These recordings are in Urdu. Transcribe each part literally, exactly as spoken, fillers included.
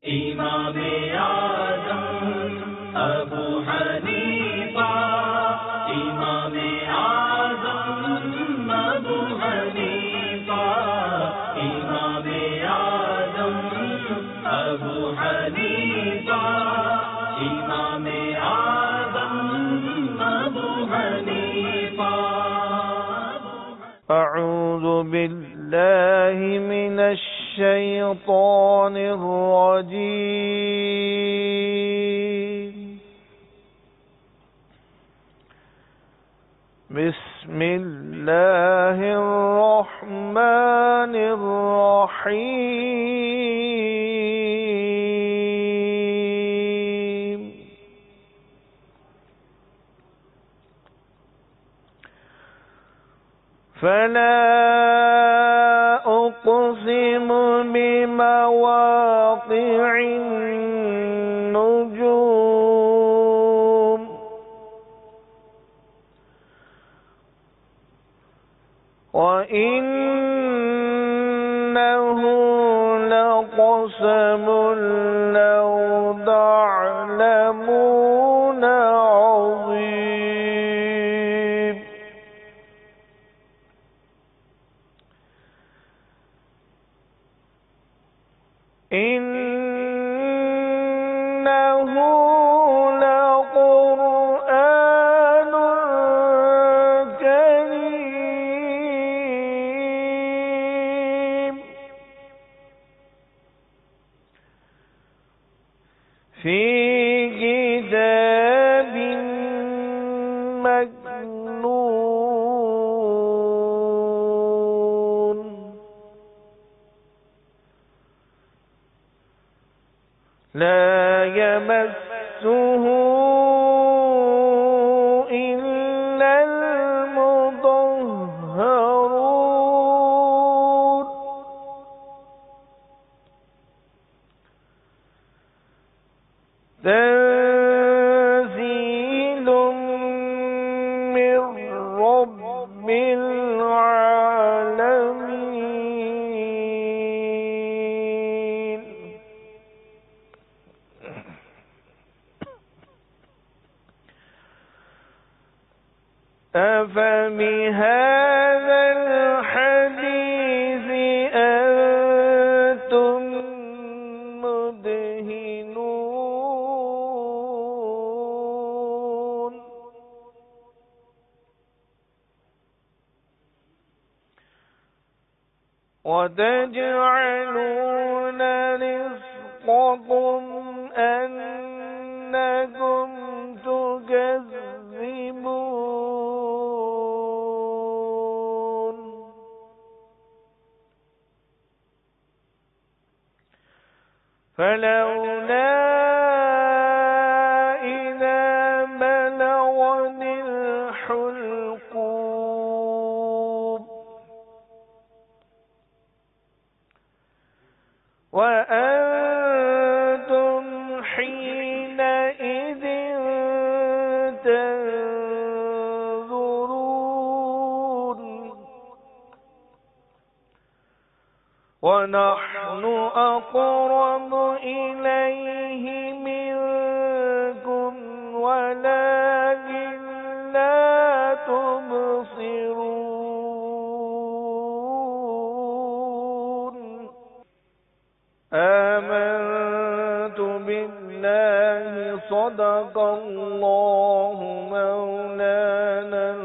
इमामे आज़म अबू हनीफा, इमामे आज़म अबू हनीफा, इमामे आज़म अबू हनीफा, इमामे आज़म अबू हनीफा। अऊज़ु बिल्लाहि मिनश शैतानिर रजीम। बिस्मिल्लाहिर रहमानिर रहीम। फला उक़्सिमु बिमवाक़िअन नुजूम, व इन्नहु लक़समुन लौ तअलमून अज़ीम। इन्नहु लक़ुरआनुन करीम, फ़ी किताबिन मकनून, ला यमस्सुहु इल्लल मुतहहरून, तंज़ीलुम मिर रब्बिल आलमीन। अफ़बिहाज़ल हदीस अंतुम मुदहिनून, वतजअलून रिज़्क़कुम अन्नकुम तुकज़्ज़िबून। फलौला इज़ा बलगतिल हुल्क़ूम, वअन्तुम हीनइज़िन तंज़ुरून, वनहनु अक़रबु इलैहि मिनकुम वलाकिन ला तुबसिरून। आमनतु बिल्लाहि सदक़ल्लाहु मौलानल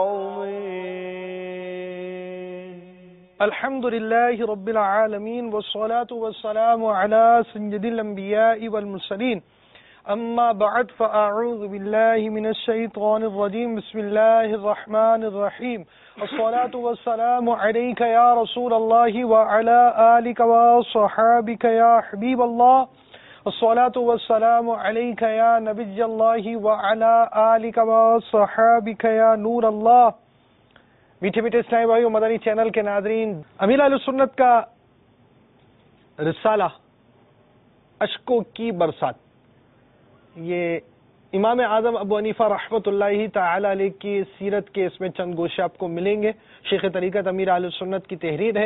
अज़ीम। अल्हम्दुलिल्लाहि रब्बिल आलमीन, वस्सलातु वस्सलामु अला सय्यिदिल अंबियाइ वल मुरसलीन। अम्मा बअद, फ़अऊज़ु बिल्लाहि मिनश शैतानिर रजीम। बिस्मिल्लाहिर रहमानिर रहीम। अस्सलातु वस्सलामु अलैका या रसूलल्लाहि व अला आलिका व सहाबिका या हबीबल्लाह। अस्सलातु वस्सलामु अलैका या नबिय्यल्लाहि व अला आलिका व सहाबिका या नूरल्लाह। मीठे मीठे इस्लामी भाइयों, मदनी चैनल के नाज़रीन, अमीर अहले सुन्नत का रिसाला अश्कों की बरसात, ये इमाम आज़म अबू हनीफा रहमतुल्लाहि तआला अलैह की सीरत के इसमें चंद गोशे आपको मिलेंगे। शेख तरीक़त अमीर अहले सुन्नत की तहरीर है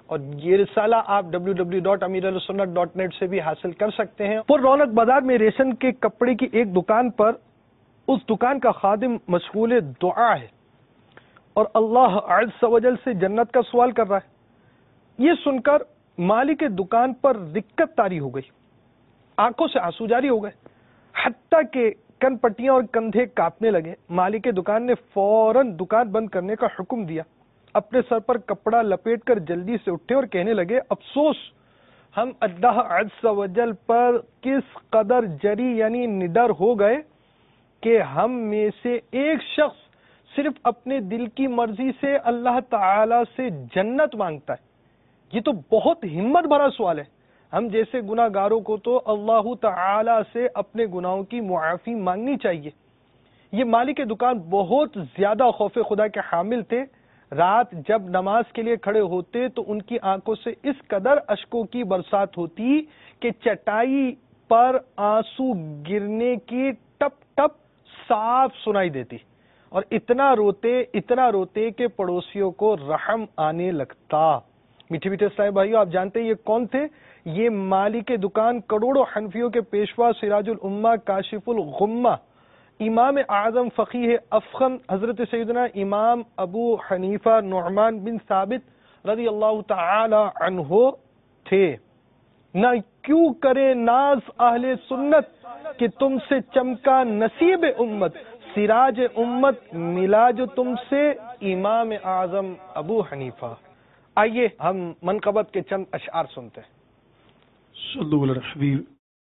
اور یہ رسالہ آپ W W W dot Ameer Ahle Sunnat dot net سے بھی حاصل کر سکتے ہیں۔ پر رونق بازار میں ریشم کے کپڑے کی ایک دکان پر اس دکان کا خادم مشغول دعا ہے اور اللہ عز و جل سے جنت کا سوال کر رہا ہے۔ یہ سن کر مالک دکان پر دقت طاری ہو گئی، آنکھوں سے آنسو جاری ہو گئے، حتیٰ کہ کن پٹیاں اور کندھے کانپنے لگے۔ مالک دکان نے فوراً دکان بند کرنے کا حکم دیا، اپنے سر پر کپڑا لپیٹ کر جلدی سے اٹھے اور کہنے لگے، افسوس ہم اللہ عز و جل پر کس قدر جری یعنی نڈر ہو گئے کہ ہم میں سے ایک شخص صرف اپنے دل کی مرضی سے اللہ تعالی سے جنت مانگتا ہے۔ یہ تو بہت ہمت بھرا سوال ہے۔ ہم جیسے گناہ گاروں کو تو اللہ تعالی سے اپنے گناہوں کی معافی مانگنی چاہیے۔ یہ مالک دکان بہت زیادہ خوف خدا کے حامل تھے۔ رات جب نماز کے لیے کھڑے ہوتے تو ان کی آنکھوں سے اس قدر اشکوں کی برسات ہوتی کہ چٹائی پر آنسو گرنے کی ٹپ ٹپ صاف سنائی دیتی، اور اتنا روتے اتنا روتے کہ پڑوسیوں کو رحم آنے لگتا۔ میٹھے میٹھے اسلامی بھائیو، آپ جانتے ہیں یہ کون تھے؟ یہ مالک دکان کروڑوں حنفیوں کے پیشوا سراج الامہ کاشف الغمہ امام اعظم فقیہ افخم حضرت سیدنا امام ابو حنیفہ نعمان بن ثابت رضی اللہ تعالی عنہ تھے۔ نہ کیوں کرے ناز اہل سنت کہ تم سے چمکا نصیب امت، سراج امت ملا جو تم سے امام اعظم ابو حنیفہ۔ آئیے ہم منقبت کے چند اشعار سنتے ہیں۔ صلو علی الحبیب۔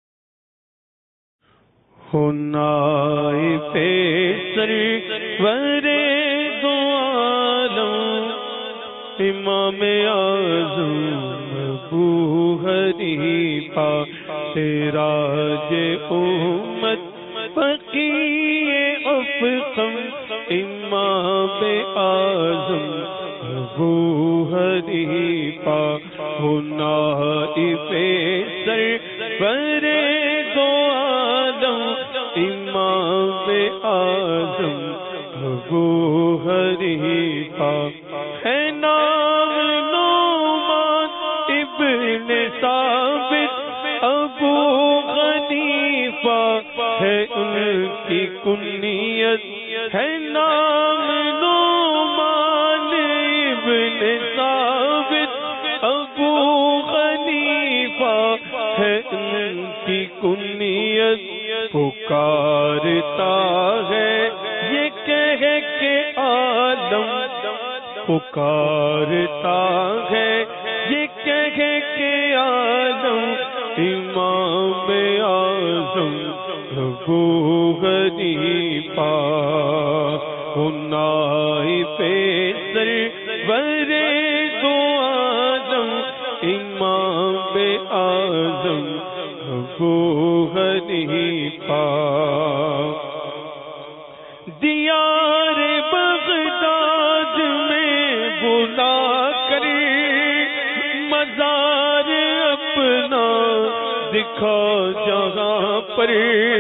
نائب سرور دو عالم امام اعظم ابو حنیفہ سراج امت فقیہ افخم امام اعظم ابو حنیفہ نائب سرور دو عالم امام اعظم ابو حنیفہ ہے نام نعمان ابن ثابت ابو حنیفہ ہے ان کی کنیت، ہے نام نعمان ابن ثابت ابو حنیفہ ہے ان کی کنیت۔ پکارتا ہے یہ کہہ کے عالم، پکارتا ہے یہ کہہ کے عالم امام اعظم ابو حنیفہ نائب سرور دو عالم امام اعظم ابو حنیفہ۔ دیار بغداد میں بلا کر مزار اپنا دکھا جہاں پر،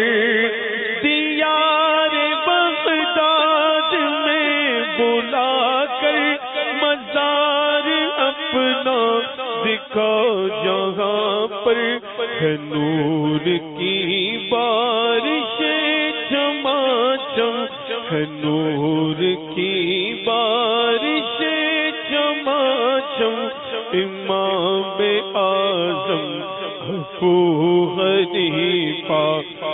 دیار بغداد میں بلا کر مزار اپنا دکھا جہاں پر، ہے نور کی بارش چماچم، ہے نور کی بارش چماچم امام اعظم ابو حنیفہ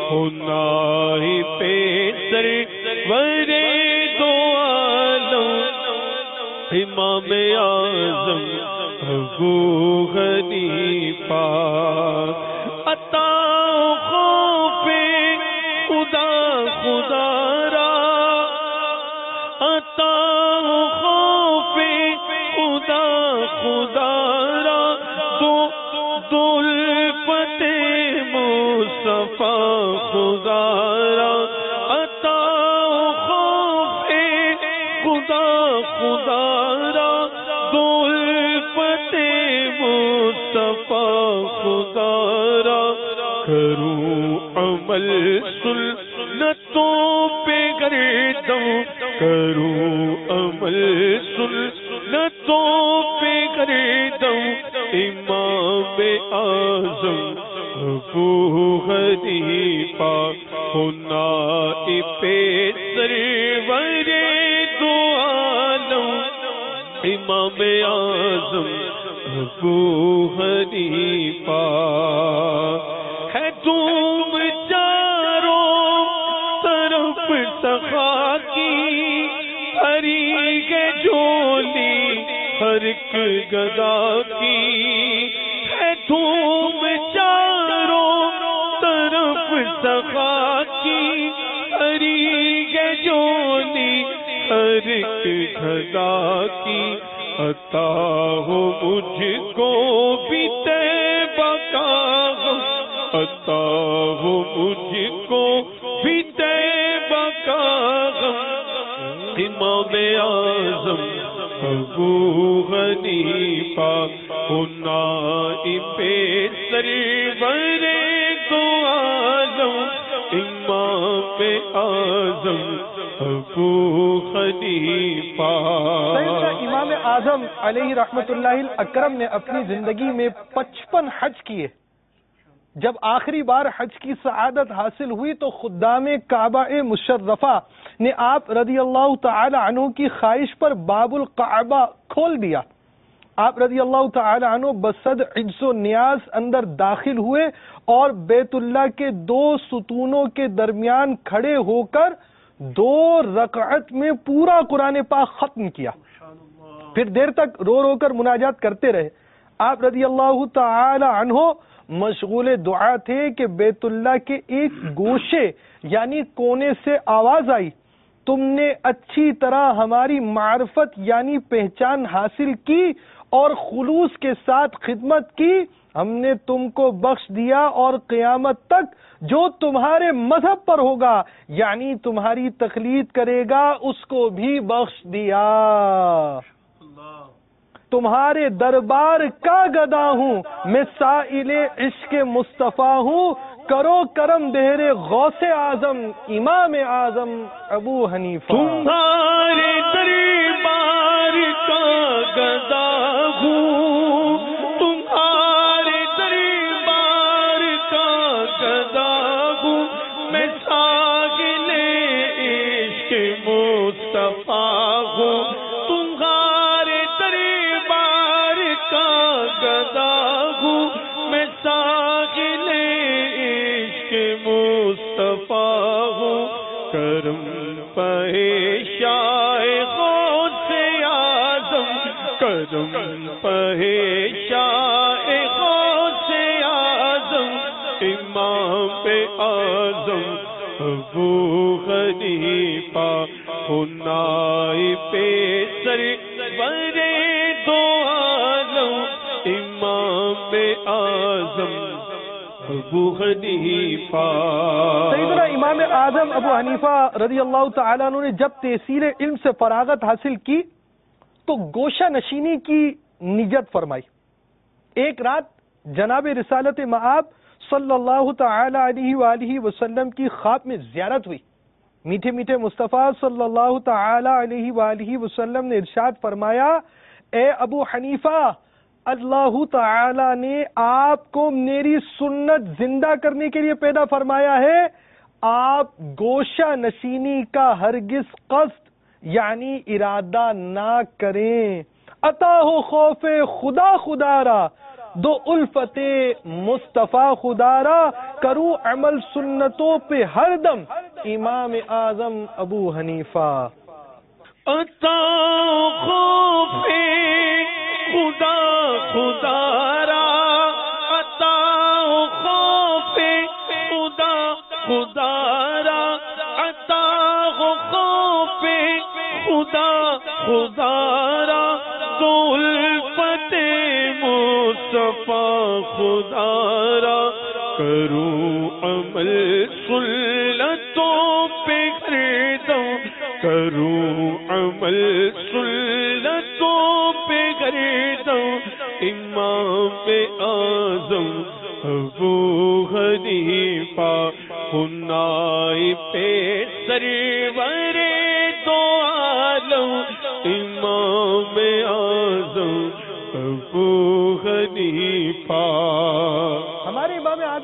نائب سرور دو عالم امام اعظم ابو حنیفہ۔ عطا خوف خدا خدا را، عطا خوف خدا خدا را، دو دلفت مصطفیٰ خدا را، عطا خوف خدا خدا را، دلفت مصطفیٰ خدا را، کروں عمل سنتوں پہ گردوں، کروں عمل سنتوں پہ گردوں، ابو حنیفہ نائب سرور دو عالم امام اعظم ابو حنیفہ ہے تم چاروں طرف سخا کی ہری کے جھولی ہر ایک گدا کی ہے تم چاروں طرف سخا کی ہری کے جھولی ہر ایک گدا کی عطا ہو مجھ کو بھی طیبہ کا غم عطا ہو مجھ کو بھی طیبہ کا غم امام اعظم ابو حنیفہ نائب سرور دو عالم امام اعظم ابو حنیفہ. سیدنا امام اعظم علیہ رحمت اللہ الاکرم نے اپنی زندگی میں پچپن حج کیے. جب آخری بار حج کی سعادت حاصل ہوئی تو خدام کعبہ مشرفہ نے آپ رضی اللہ تعالی عنہ کی خواہش پر باب الکعبہ کھول دیا. آپ رضی اللہ تعالی عنہ بصد عجز و نیاز اندر داخل ہوئے اور بیت اللہ کے دو ستونوں کے درمیان کھڑے ہو کر دو رکعت میں پورا قرآن پاک ختم کیا. پھر دیر تک رو رو کر مناجات کرتے رہے. آپ رضی اللہ تعالی عنہ مشغول دعا تھے کہ بیت اللہ کے ایک گوشے یعنی کونے سے آواز آئی، تم نے اچھی طرح ہماری معرفت یعنی پہچان حاصل کی اور خلوص کے ساتھ خدمت کی، ہم نے تم کو بخش دیا اور قیامت تک جو تمہارے مذہب پر ہوگا یعنی تمہاری تقلید کرے گا اس کو بھی بخش دیا. تمہارے دربار کا گدا ہوں میں سائل عشق مصطفیٰ ہوں، کرو کرم بہر غوث اعظم امام اعظم ابو حنیفہ. تمہارے دربار کا گدا ہوں، تمہارے دربار کا گدا ہوں میں ساحل عشق مصطفیٰ ہوں. تمہارے دربار کا گدا ہوں میں ساحل عشق مصطفیٰ ہوں. کرم پہشائے غوث اعظم، کرم پہشائے غوث اعظم امام اعظم ابو حنیفہ نائب سرور دو عالم امام اعظم ابو حنیفہ. سیدنا امام اعظم ابو حنیفہ رضی اللہ تعالیٰ عنہ نے جب تحصیل علم سے فراغت حاصل کی تو گوشہ نشینی کی نجت فرمائی. ایک رات جناب رسالت مآب صلی اللہ تعالی علیہ وآلہ وسلم کی خواب میں زیارت ہوئی. میٹھے میٹھے مصطفیٰ صلی اللہ تعالی علیہ وآلہ وسلم نے ارشاد فرمایا، اے ابو حنیفہ، اللہ تعالی نے آپ کو میری سنت زندہ کرنے کے لیے پیدا فرمایا ہے. آپ گوشہ نشینی کا ہرگز قصد یعنی ارادہ نہ کریں. عطا ہو خوف خدا خدا را، دو الفت مصطفیٰ خدا را، کروں عمل سنتوں پہ ہر دم امام اعظم ابو حنیفہ. عطا خوف خدا خدا را، عطا خوف خدا خدا را، عطا خوف خدا خدا را، دو الفت مصطفیٰ خدا را، کروں عمل سنتوں پہ ہر دم، کروں عمل سنتوں پہ ہر دم امام اعظم ابو حنیفہ نائب سرور دو عالم امام اعظم ابو حنیفہ. ہمارے امام اعظم علی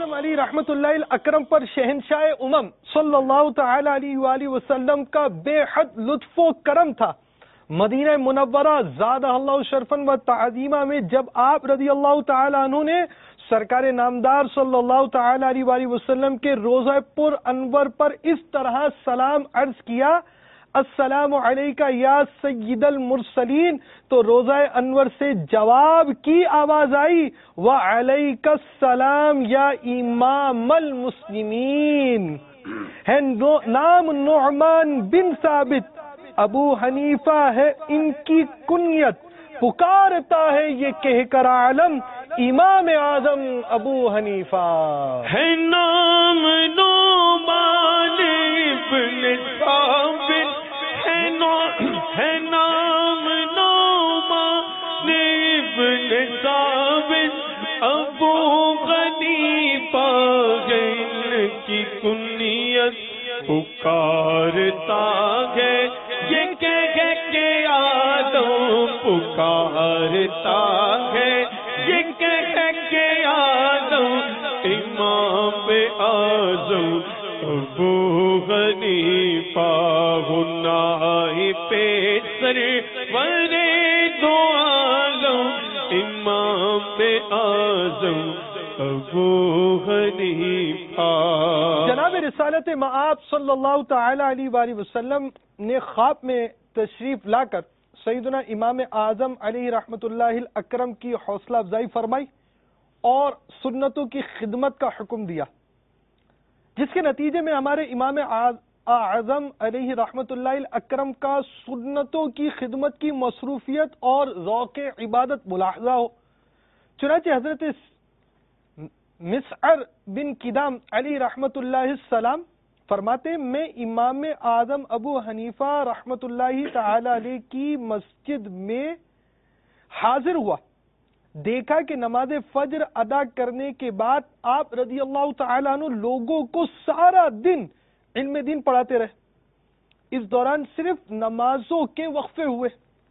رحمت اللہ الاکرم پر شہنشاہ امم صلی اللہ تعالی علیہ وآلہ وسلم کا بے حد لطف و کرم تھا. مدینہ منورہ زادہ اللہ شرفن و تعظیمہ میں جب آپ رضی اللہ تعالی عنہ نے سرکار نامدار صلی اللہ تعالی علیہ وآلہ وسلم کے روضہ پر انور پر اس طرح سلام عرض کیا السلام علیکہ یا سید المرسلین، تو روضہ انور سے جواب کی آواز آئی وعلیکہ السلام یا امام المسلمین. ہے نام نعمان بن ثابت، ابو حنیفہ ہے ان کی کنیت، پکارتا ہے یہ کہہ کر عالم امام اعظم ابو حنیفہ. ہے نام نعمان بن ثابت، ہے نام نعمان بن ثابت، ابو حنیفہ ہے ان کی کنیت، پکارتا ہے یہ کہہ کے آدم، پکارتا ہے یہ کہہ کے آدم امام اعظم ابو حنیفہ. گناہ پہ سر ورے دو عالم امام اعظم ابو حنیفہ. جناب رسالت مآب صلی اللہ تعالی علیہ وآلہ وسلم نے خواب میں تشریف لا کر سیدنا امام اعظم علیہ رحمت اللہ الاکرم کی حوصلہ افزائی فرمائی اور سنتوں کی خدمت کا حکم دیا، جس کے نتیجے میں ہمارے امام اعظم علیہ رحمت اللہ الاکرم کا سنتوں کی خدمت کی مصروفیت اور ذوق عبادت ملاحظہ ہو. چنانچہ حضرت مسعر بن کدام علی رحمت اللہ السلام فرماتے میں امام اعظم ابو حنیفہ رحمت اللہ تعالی علیہ کی مسجد میں حاضر ہوا، دیکھا کہ نماز فجر ادا کرنے کے بعد آپ رضی اللہ تعالیٰ عنہ لوگوں کو سارا دن علم دین پڑھاتے رہے. اس دوران صرف نمازوں کے وقفے ہوئے.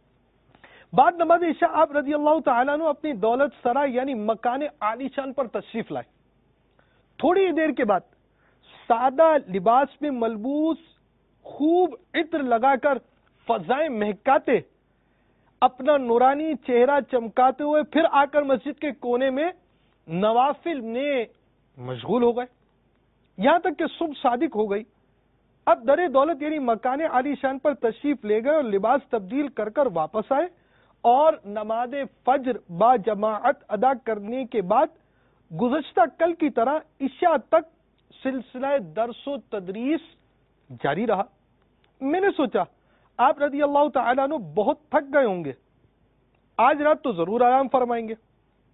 بعد نماز عشاء آپ رضی اللہ تعالیٰ عنہ اپنی دولت سرا یعنی مکان عالی شان پر تشریف لائے. تھوڑی دیر کے بعد سادہ لباس میں ملبوس، خوب عطر لگا کر فضائیں مہکاتے، اپنا نورانی چہرہ چمکاتے ہوئے پھر آ کر مسجد کے کونے میں نوافل میں مشغول ہو گئے، یہاں تک کہ صبح صادق ہو گئی. اب در دولت یعنی مکان عالی شان پر تشریف لے گئے اور لباس تبدیل کر کر واپس آئے اور نماز فجر با جماعت ادا کرنے کے بعد گزشتہ کل کی طرح عشاء تک سلسلہ درس و تدریس جاری رہا. میں نے سوچا آپ رضی اللہ تعالیٰ عنہ بہت تھک گئے ہوں گے، آج رات تو ضرور آرام فرمائیں گے،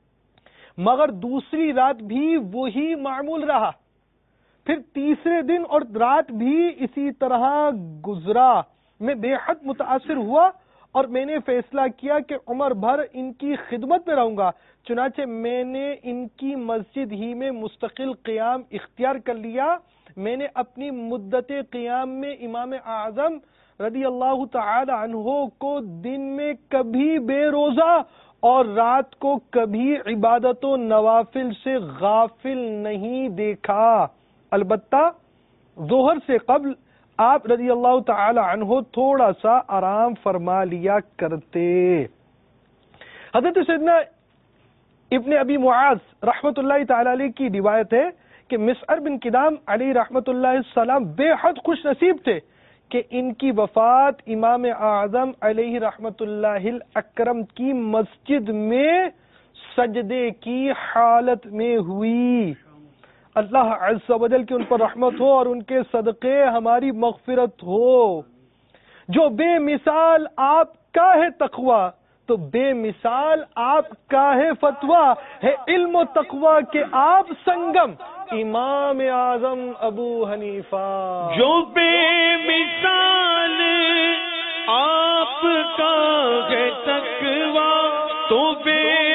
مگر دوسری رات بھی وہی معمول رہا، پھر تیسرے دن اور رات بھی اسی طرح گزرا. میں بے حد متاثر ہوا اور میں نے فیصلہ کیا کہ عمر بھر ان کی خدمت میں رہوں گا. چنانچہ میں نے ان کی مسجد ہی میں مستقل قیام اختیار کر لیا. میں نے اپنی مدت قیام میں امام اعظم رضی اللہ تعالی عنہ کو دن میں کبھی بے روزہ اور رات کو کبھی عبادت و نوافل سے غافل نہیں دیکھا. البتہ ظہر سے قبل آپ رضی اللہ تعالی عنہ تھوڑا سا آرام فرما لیا کرتے. حضرت سیدنا ابن ابی معاذ رحمت اللہ تعالی علیہ کی روایت ہے کہ مسعر بن کدام علی رحمت اللہ السلام بے حد خوش نصیب تھے کہ ان کی وفات امام اعظم علیہ رحمت اللہ الاکرم کی مسجد میں سجدے کی حالت میں ہوئی. اللہ عز و جل کی ان پر رحمت ہو اور ان کے صدقے ہماری مغفرت ہو. جو بے مثال آپ کا ہے تقوی تو بے مثال آپ کا ہے فتویٰ، ہے علم و تقوی کے آپ سنگم امام اعظم ابو حنیفہ. جو بے مثال آپ کا ہے تقوی تو بے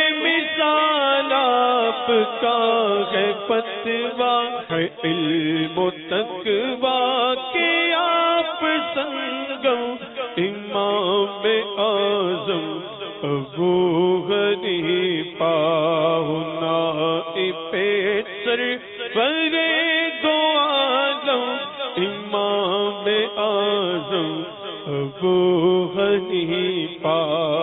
مثال آپ کا ہے فتویٰ، ہے علم و تقوی کے آپ سنگم امام اعظم ابو حنیفہ. نائب سر دو عالم امام اعظم ابو حنیفہ.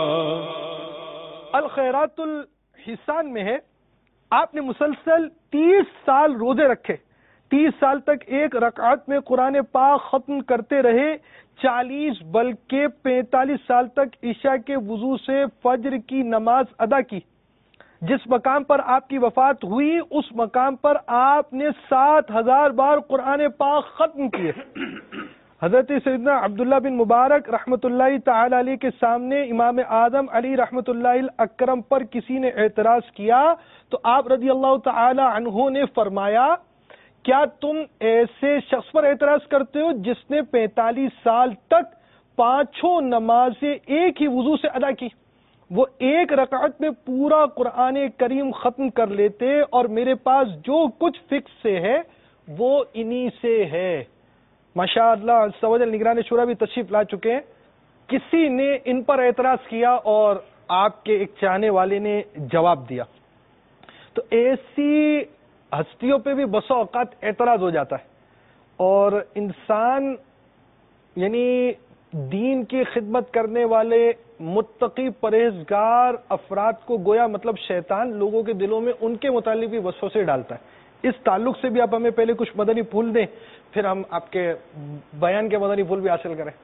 الخیرات الحسان میں ہے آپ نے مسلسل تیس سال روزے رکھے، تیس سال تک ایک رکعت میں قرآن پاک ختم کرتے رہے، چالیس بلکہ پینتالیس سال تک عشاء کے وضو سے فجر کی نماز ادا کی. جس مقام پر آپ کی وفات ہوئی اس مقام پر آپ نے سات ہزار بار قرآن پاک ختم کیے. حضرت سیدنا عبداللہ بن مبارک رحمۃ اللہ تعالی علیہ کے سامنے امام اعظم علی رحمۃ اللہ الاکرم پر کسی نے اعتراض کیا تو آپ رضی اللہ تعالی عنہ نے فرمایا کیا تم ایسے شخص پر اعتراض کرتے ہو جس نے پینتالیس سال تک پانچوں نمازیں ایک ہی وضو سے ادا کی؟ وہ ایک رکعت میں پورا قرآن کریم ختم کر لیتے اور میرے پاس جو کچھ فکس سے ہے وہ انہی سے ہے. ماشاء اللہ عز و جل نگران شورا بھی تشریف لا چکے ہیں. کسی نے ان پر اعتراض کیا اور آپ کے ایک چاہنے والے نے جواب دیا. تو ایسی ہستیوں پہ بھی بسا اوقات اعتراض ہو جاتا ہے اور انسان یعنی دین کی خدمت کرنے والے متقی پرہیزگار افراد کو گویا مطلب شیطان لوگوں کے دلوں میں ان کے متعلق بھی وسوسے ڈالتا ہے. اس تعلق سے بھی آپ ہمیں پہلے کچھ مدنی پھول دیں پھر ہم آپ کے بیان کے مدنی پھول بھی حاصل کریں.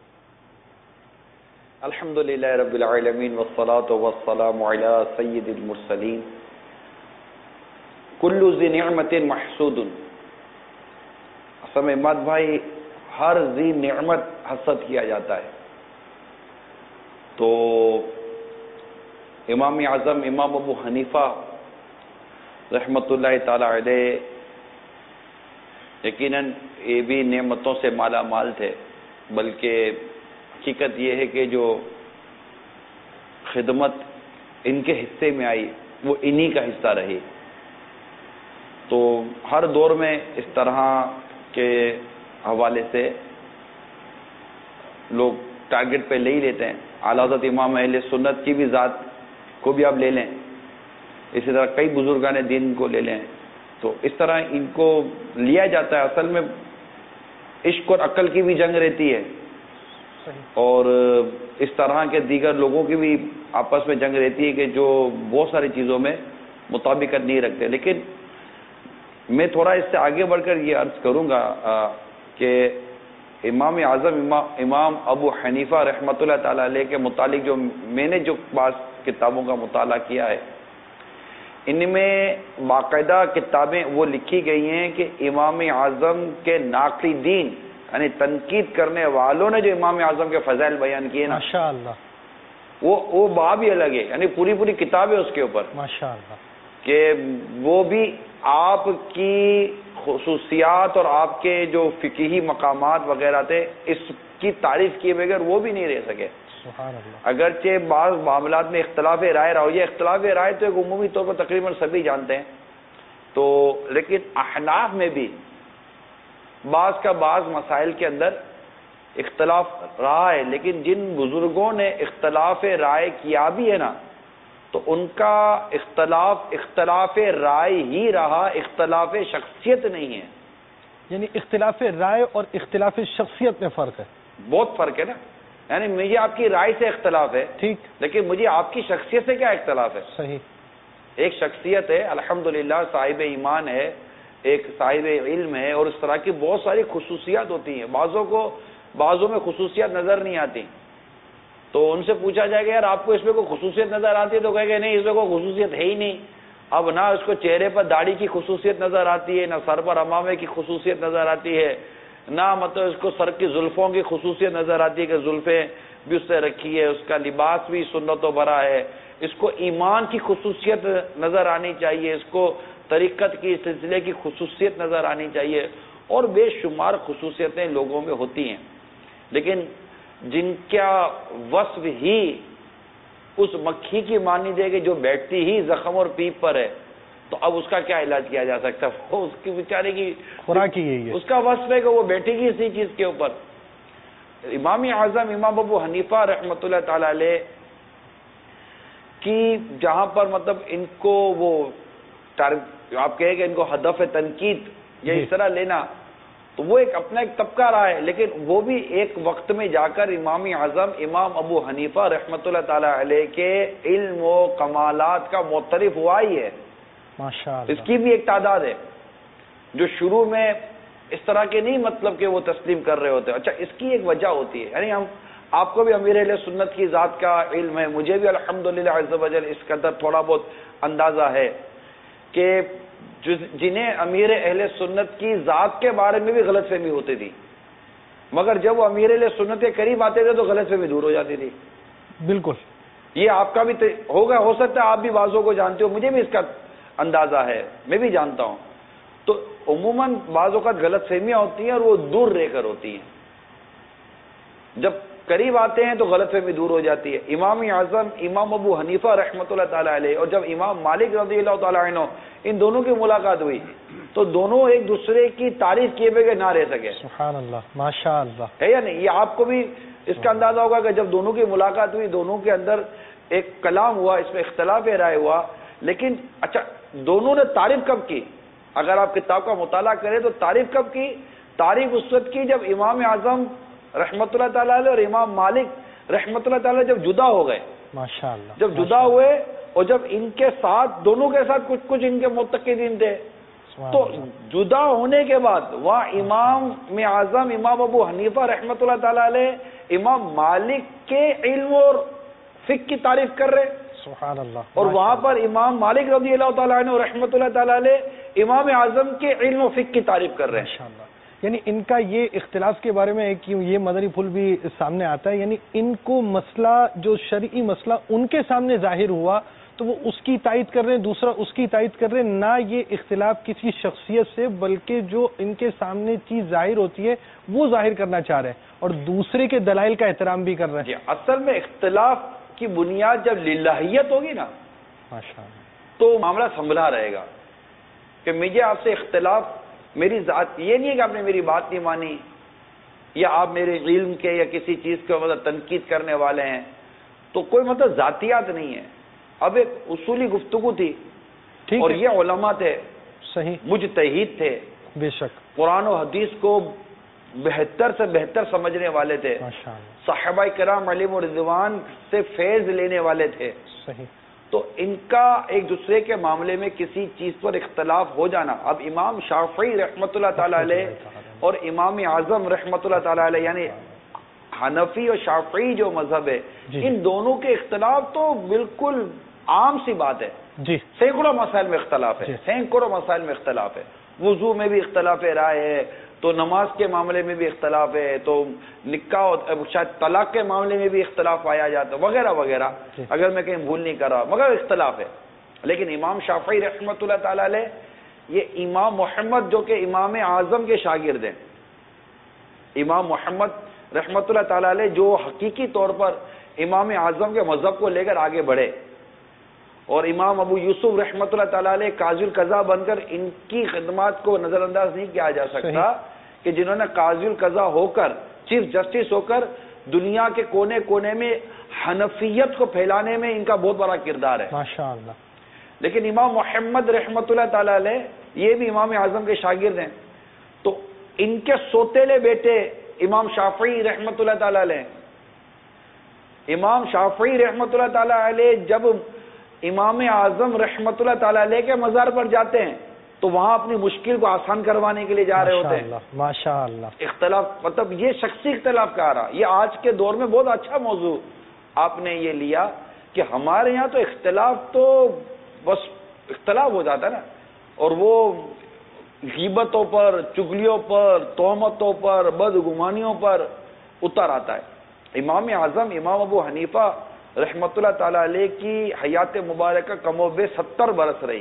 الحمدللہ رب العالمین والصلاة والسلام علی سید المرسلین. کل ذی نعمت محسود. اصل احمد بھائی ہر ذی نعمت حسد کیا جاتا ہے. تو امام اعظم امام ابو حنیفہ رحمۃ اللہ تعالی علیہ یقیناً یہ بھی نعمتوں سے مالا مال تھے، بلکہ حقیقت یہ ہے کہ جو خدمت ان کے حصے میں آئی وہ انہی کا حصہ رہی. تو ہر دور میں اس طرح کے حوالے سے لوگ ٹارگٹ پہ لے ہی لیتے ہیں. اعلیٰ حضرت امام اہل سنت کی بھی ذات کو بھی آپ لے لیں، اسی طرح کئی بزرگان دین کو لے لیں، تو اس طرح ان کو لیا جاتا ہے. اصل میں عشق اور عقل کی بھی جنگ رہتی ہے اور اس طرح کے دیگر لوگوں کی بھی آپس میں جنگ رہتی ہے کہ جو بہت ساری چیزوں میں مطابقت نہیں رکھتے. لیکن میں تھوڑا اس سے آگے بڑھ کر یہ عرض کروں گا کہ امام اعظم امام ابو حنیفہ رحمۃ اللہ تعالی علیہ کے متعلق جو میں نے جو بعض کتابوں کا مطالعہ کیا ہے ان میں باقاعدہ کتابیں وہ لکھی گئی ہیں کہ امام اعظم کے ناقدین یعنی تنقید کرنے والوں نے جو امام اعظم کے فضائل بیان کیے نا ماشاءاللہ وہ وہ باب ہی الگ ہے، یعنی پوری پوری کتاب ہے اس کے اوپر ماشاءاللہ کہ وہ بھی آپ کی خصوصیات اور آپ کے جو فقہی مقامات وغیرہ تھے اس کی تعریف کیے بغیر وہ بھی نہیں رہ سکے. سبحان اللہ. اگرچہ بعض معاملات میں اختلاف رائے رہا ہو، یہ اختلاف رائے تو ایک عمومی طور پر تقریباً سبھی جانتے ہیں، تو لیکن احناف میں بھی بعض کا بعض مسائل کے اندر اختلاف رہا ہے، لیکن جن بزرگوں نے اختلاف رائے کیا بھی ہے نا تو ان کا اختلاف اختلاف رائے ہی رہا، اختلاف شخصیت نہیں ہے. یعنی اختلاف رائے اور اختلاف شخصیت میں فرق ہے، بہت فرق ہے نا. یعنی مجھے آپ کی رائے سے اختلاف ہے ٹھیک، لیکن مجھے آپ کی شخصیت سے کیا اختلاف ہے؟ صحیح. ایک شخصیت ہے الحمدللہ صاحب ایمان ہے، ایک صاحب علم ہے اور اس طرح کی بہت ساری خصوصیات ہوتی ہیں. بعضوں کو بعضوں میں خصوصیات نظر نہیں آتی تو ان سے پوچھا جائے گا یار آپ کو اس میں کوئی خصوصیت نظر آتی ہے تو کہے گا نہیں اس میں کوئی خصوصیت ہے ہی نہیں. اب نہ اس کو چہرے پر داڑھی کی خصوصیت نظر آتی ہے، نہ سر پر امامے کی خصوصیت نظر آتی ہے، نہ مطلب اس کو سر کی زلفوں کی خصوصیت نظر آتی ہے کہ زلفیں بھی اس سے رکھی ہے، اس کا لباس بھی سنت و برا ہے. اس کو ایمان کی خصوصیت نظر آنی چاہیے، اس کو طریقت کی سلسلے کی خصوصیت نظر آنی چاہیے اور بے شمار خصوصیتیں لوگوں میں ہوتی ہیں. لیکن جن کا وصف ہی اس مکھی کی مانی دے کہ جو بیٹھتی ہی زخم اور پیپ پر ہے تو اب اس کا کیا علاج کیا جا سکتا ہے؟ وہ اس کی بیچارے کی خوراک ہی یہی ہے، اس کا وصف ہے کہ وہ بیٹھے گی اسی چیز کے اوپر. امام اعظم امام ابو حنیفہ رحمۃ اللہ تعالی علیہ کی جہاں پر مطلب ان کو وہ آپ کہیں کہ ان کو ہدف تنقید یا اس طرح لینا، تو وہ ایک اپنا ایک طبقہ رہا ہے، لیکن وہ بھی ایک وقت میں جا کر امام اعظم امام ابو حنیفہ رحمۃ اللہ تعالی علیہ کے علم و کمالات کا معترف ہوا ہی ہے. ماشاءاللہ. اس کی بھی ایک تعداد ہے جو شروع میں اس طرح کے نہیں مطلب کہ وہ تسلیم کر رہے ہوتے. اچھا، اس کی ایک وجہ ہوتی ہے، یعنی ہم آپ کو بھی امیر اہل سنت کی ذات کا علم ہے، مجھے بھی الحمدللہ عز و جل اس قدر تھوڑا بہت اندازہ ہے کہ جنہیں امیر اہل سنت کی ذات کے بارے میں بھی غلط فہمی ہوتی تھی، مگر جب وہ امیر اہل سنت کے قریب آتے تھے تو غلط فہمی دور ہو جاتی تھی. بالکل. یہ آپ کا بھی ہوگا، ہو سکتا ہے آپ بھی بعضوں کو جانتے ہو، مجھے بھی اس کا اندازہ ہے، میں بھی جانتا ہوں. تو عموماً بعض اوقات غلط فہمیاں ہوتی ہیں اور وہ دور رہ کر ہوتی ہیں، جب قریب آتے ہیں تو غلط فہمی دور ہو جاتی ہے. امام اعظم امام ابو حنیفہ رحمۃ اللہ تعالی علیہ اور جب امام مالک رضی اللہ تعالی عنہ ان دونوں کی ملاقات ہوئی تو دونوں ایک دوسرے کی تعریف کیے بغیر نہ رہ سکے. سبحان اللہ، ماشاء اللہ. ہے یا نہیں؟ یہ آپ کو بھی اس کا اندازہ ہوگا کہ جب دونوں کی ملاقات ہوئی، دونوں کے اندر ایک کلام ہوا، اس میں اختلاف رائے ہوا، لیکن اچھا دونوں نے تعریف کب کی؟ اگر آپ کتاب کا مطالعہ کریں تو تعریف کب کی؟ تعریف اس وقت کی جب امام اعظم رحمۃ اللہ تعالی علیہ اور امام مالک رحمۃ اللہ تعالی جب جدا ہو گئے، ماشاءاللہ، جب جدا ہوئے اور جب ان کے ساتھ دونوں کے ساتھ کچھ کچھ ان کے معتقدین تھے، تو جدا ہونے کے بعد وہاں امام اعظم امام ابو حنیفہ رحمۃ اللہ تعالی علیہ امام مالک کے علم اور فقہ کی تعریف کر رہے، سبحان اللہ، اور وہاں پر امام مالک رضی اللہ تعالیٰ عنہ رحمۃ اللہ تعالی علیہ امام اعظم کے علم و فقہ کی تعریف کر رہے ہیں. ماشاءاللہ. یعنی ان کا یہ اختلاف کے بارے میں ایک یہ مدنی پھول بھی سامنے آتا ہے، یعنی ان کو مسئلہ جو شرعی مسئلہ ان کے سامنے ظاہر ہوا تو وہ اس کی تائید کر رہے ہیں، دوسرا اس کی تائید کر رہے ہیں. نہ یہ اختلاف کسی شخصیت سے، بلکہ جو ان کے سامنے چیز ظاہر ہوتی ہے وہ ظاہر کرنا چاہ رہے ہیں اور دوسرے کے دلائل کا احترام بھی کر رہے ہیں. جی، اصل میں اختلاف کی بنیاد جب للہیت ہوگی نا ماشاءاللہ تو معاملہ سنبھلا رہے گا کہ مجھے آپ سے اختلاف میری ذات، یہ نہیں ہے کہ آپ نے میری بات نہیں مانی یا آپ میرے علم کے یا کسی چیز کے مطلب تنقید کرنے والے ہیں، تو کوئی مطلب ذاتیات نہیں ہے. اب ایک اصولی گفتگو تھی اور یہ علماء تھے، صحیح، مجتہد تھے، بے شک قرآن و حدیث کو بہتر سے بہتر سمجھنے والے تھے، صحابہ کرام علیہم رضوان سے فیض لینے والے تھے. صحیح. تو ان کا ایک دوسرے کے معاملے میں کسی چیز پر اختلاف ہو جانا، اب امام شافعی رحمۃ اللہ تعالی علیہ اور امام اعظم رحمۃ اللہ تعالی علیہ یعنی حنفی اور شافعی جو مذہب ہے، ان دونوں کے اختلاف تو بالکل عام سی بات ہے. جی، سینکڑوں مسائل میں اختلاف ہے، سینکڑوں مسائل میں اختلاف ہے. وضو میں بھی اختلاف رائے ہے، تو نماز کے معاملے میں بھی اختلاف ہے، تو نکاح شاید طلاق کے معاملے میں بھی اختلاف پایا جاتا ہے، وغیرہ وغیرہ، اگر میں کہیں بھول نہیں کر رہا، مگر اختلاف ہے. لیکن امام شافعی رحمۃ اللہ تعالی علیہ یہ امام محمد جو کہ امام اعظم کے شاگرد ہیں، امام محمد رحمۃ اللہ تعالی علیہ جو حقیقی طور پر امام اعظم کے مذہب کو لے کر آگے بڑھے، اور امام ابو یوسف رحمۃ اللہ تعالی علیہ قاضی القضا بن کر ان کی خدمات کو نظر انداز نہیں کیا جا سکتا کہ جنہوں نے قاضی القضا ہو کر چیف جسٹس ہو کر دنیا کے کونے کونے میں حنفیت کو پھیلانے میں ان کا بہت بڑا کردار ہے. ماشاءاللہ. لیکن امام محمد رحمۃ اللہ تعالی علیہ یہ بھی امام اعظم کے شاگرد ہیں، تو ان کے سوتیلے بیٹے امام شافعی رحمۃ اللہ تعالی علیہ امام شافعی رحمۃ اللہ تعالی علیہ جب امام اعظم رحمۃ اللہ تعالی علیہ کے مزار پر جاتے ہیں تو وہاں اپنی مشکل کو آسان کروانے کے لیے جا رہے ہوتے ہیں. ماشاءاللہ. اختلاف مطلب یہ شخصی اختلاف کا رہا، یہ آج کے دور میں بہت اچھا موضوع آپ نے یہ لیا کہ ہمارے یہاں تو اختلاف تو بس اختلاف ہو جاتا ہے نا، اور وہ غیبتوں پر، چگلیوں پر، تہمتوں پر، بدگمانیوں پر اتر آتا ہے. امام اعظم امام ابو حنیفہ رحمۃ اللہ تعالی علیہ کی حیات مبارکہ کم و بیش ستر برس رہی،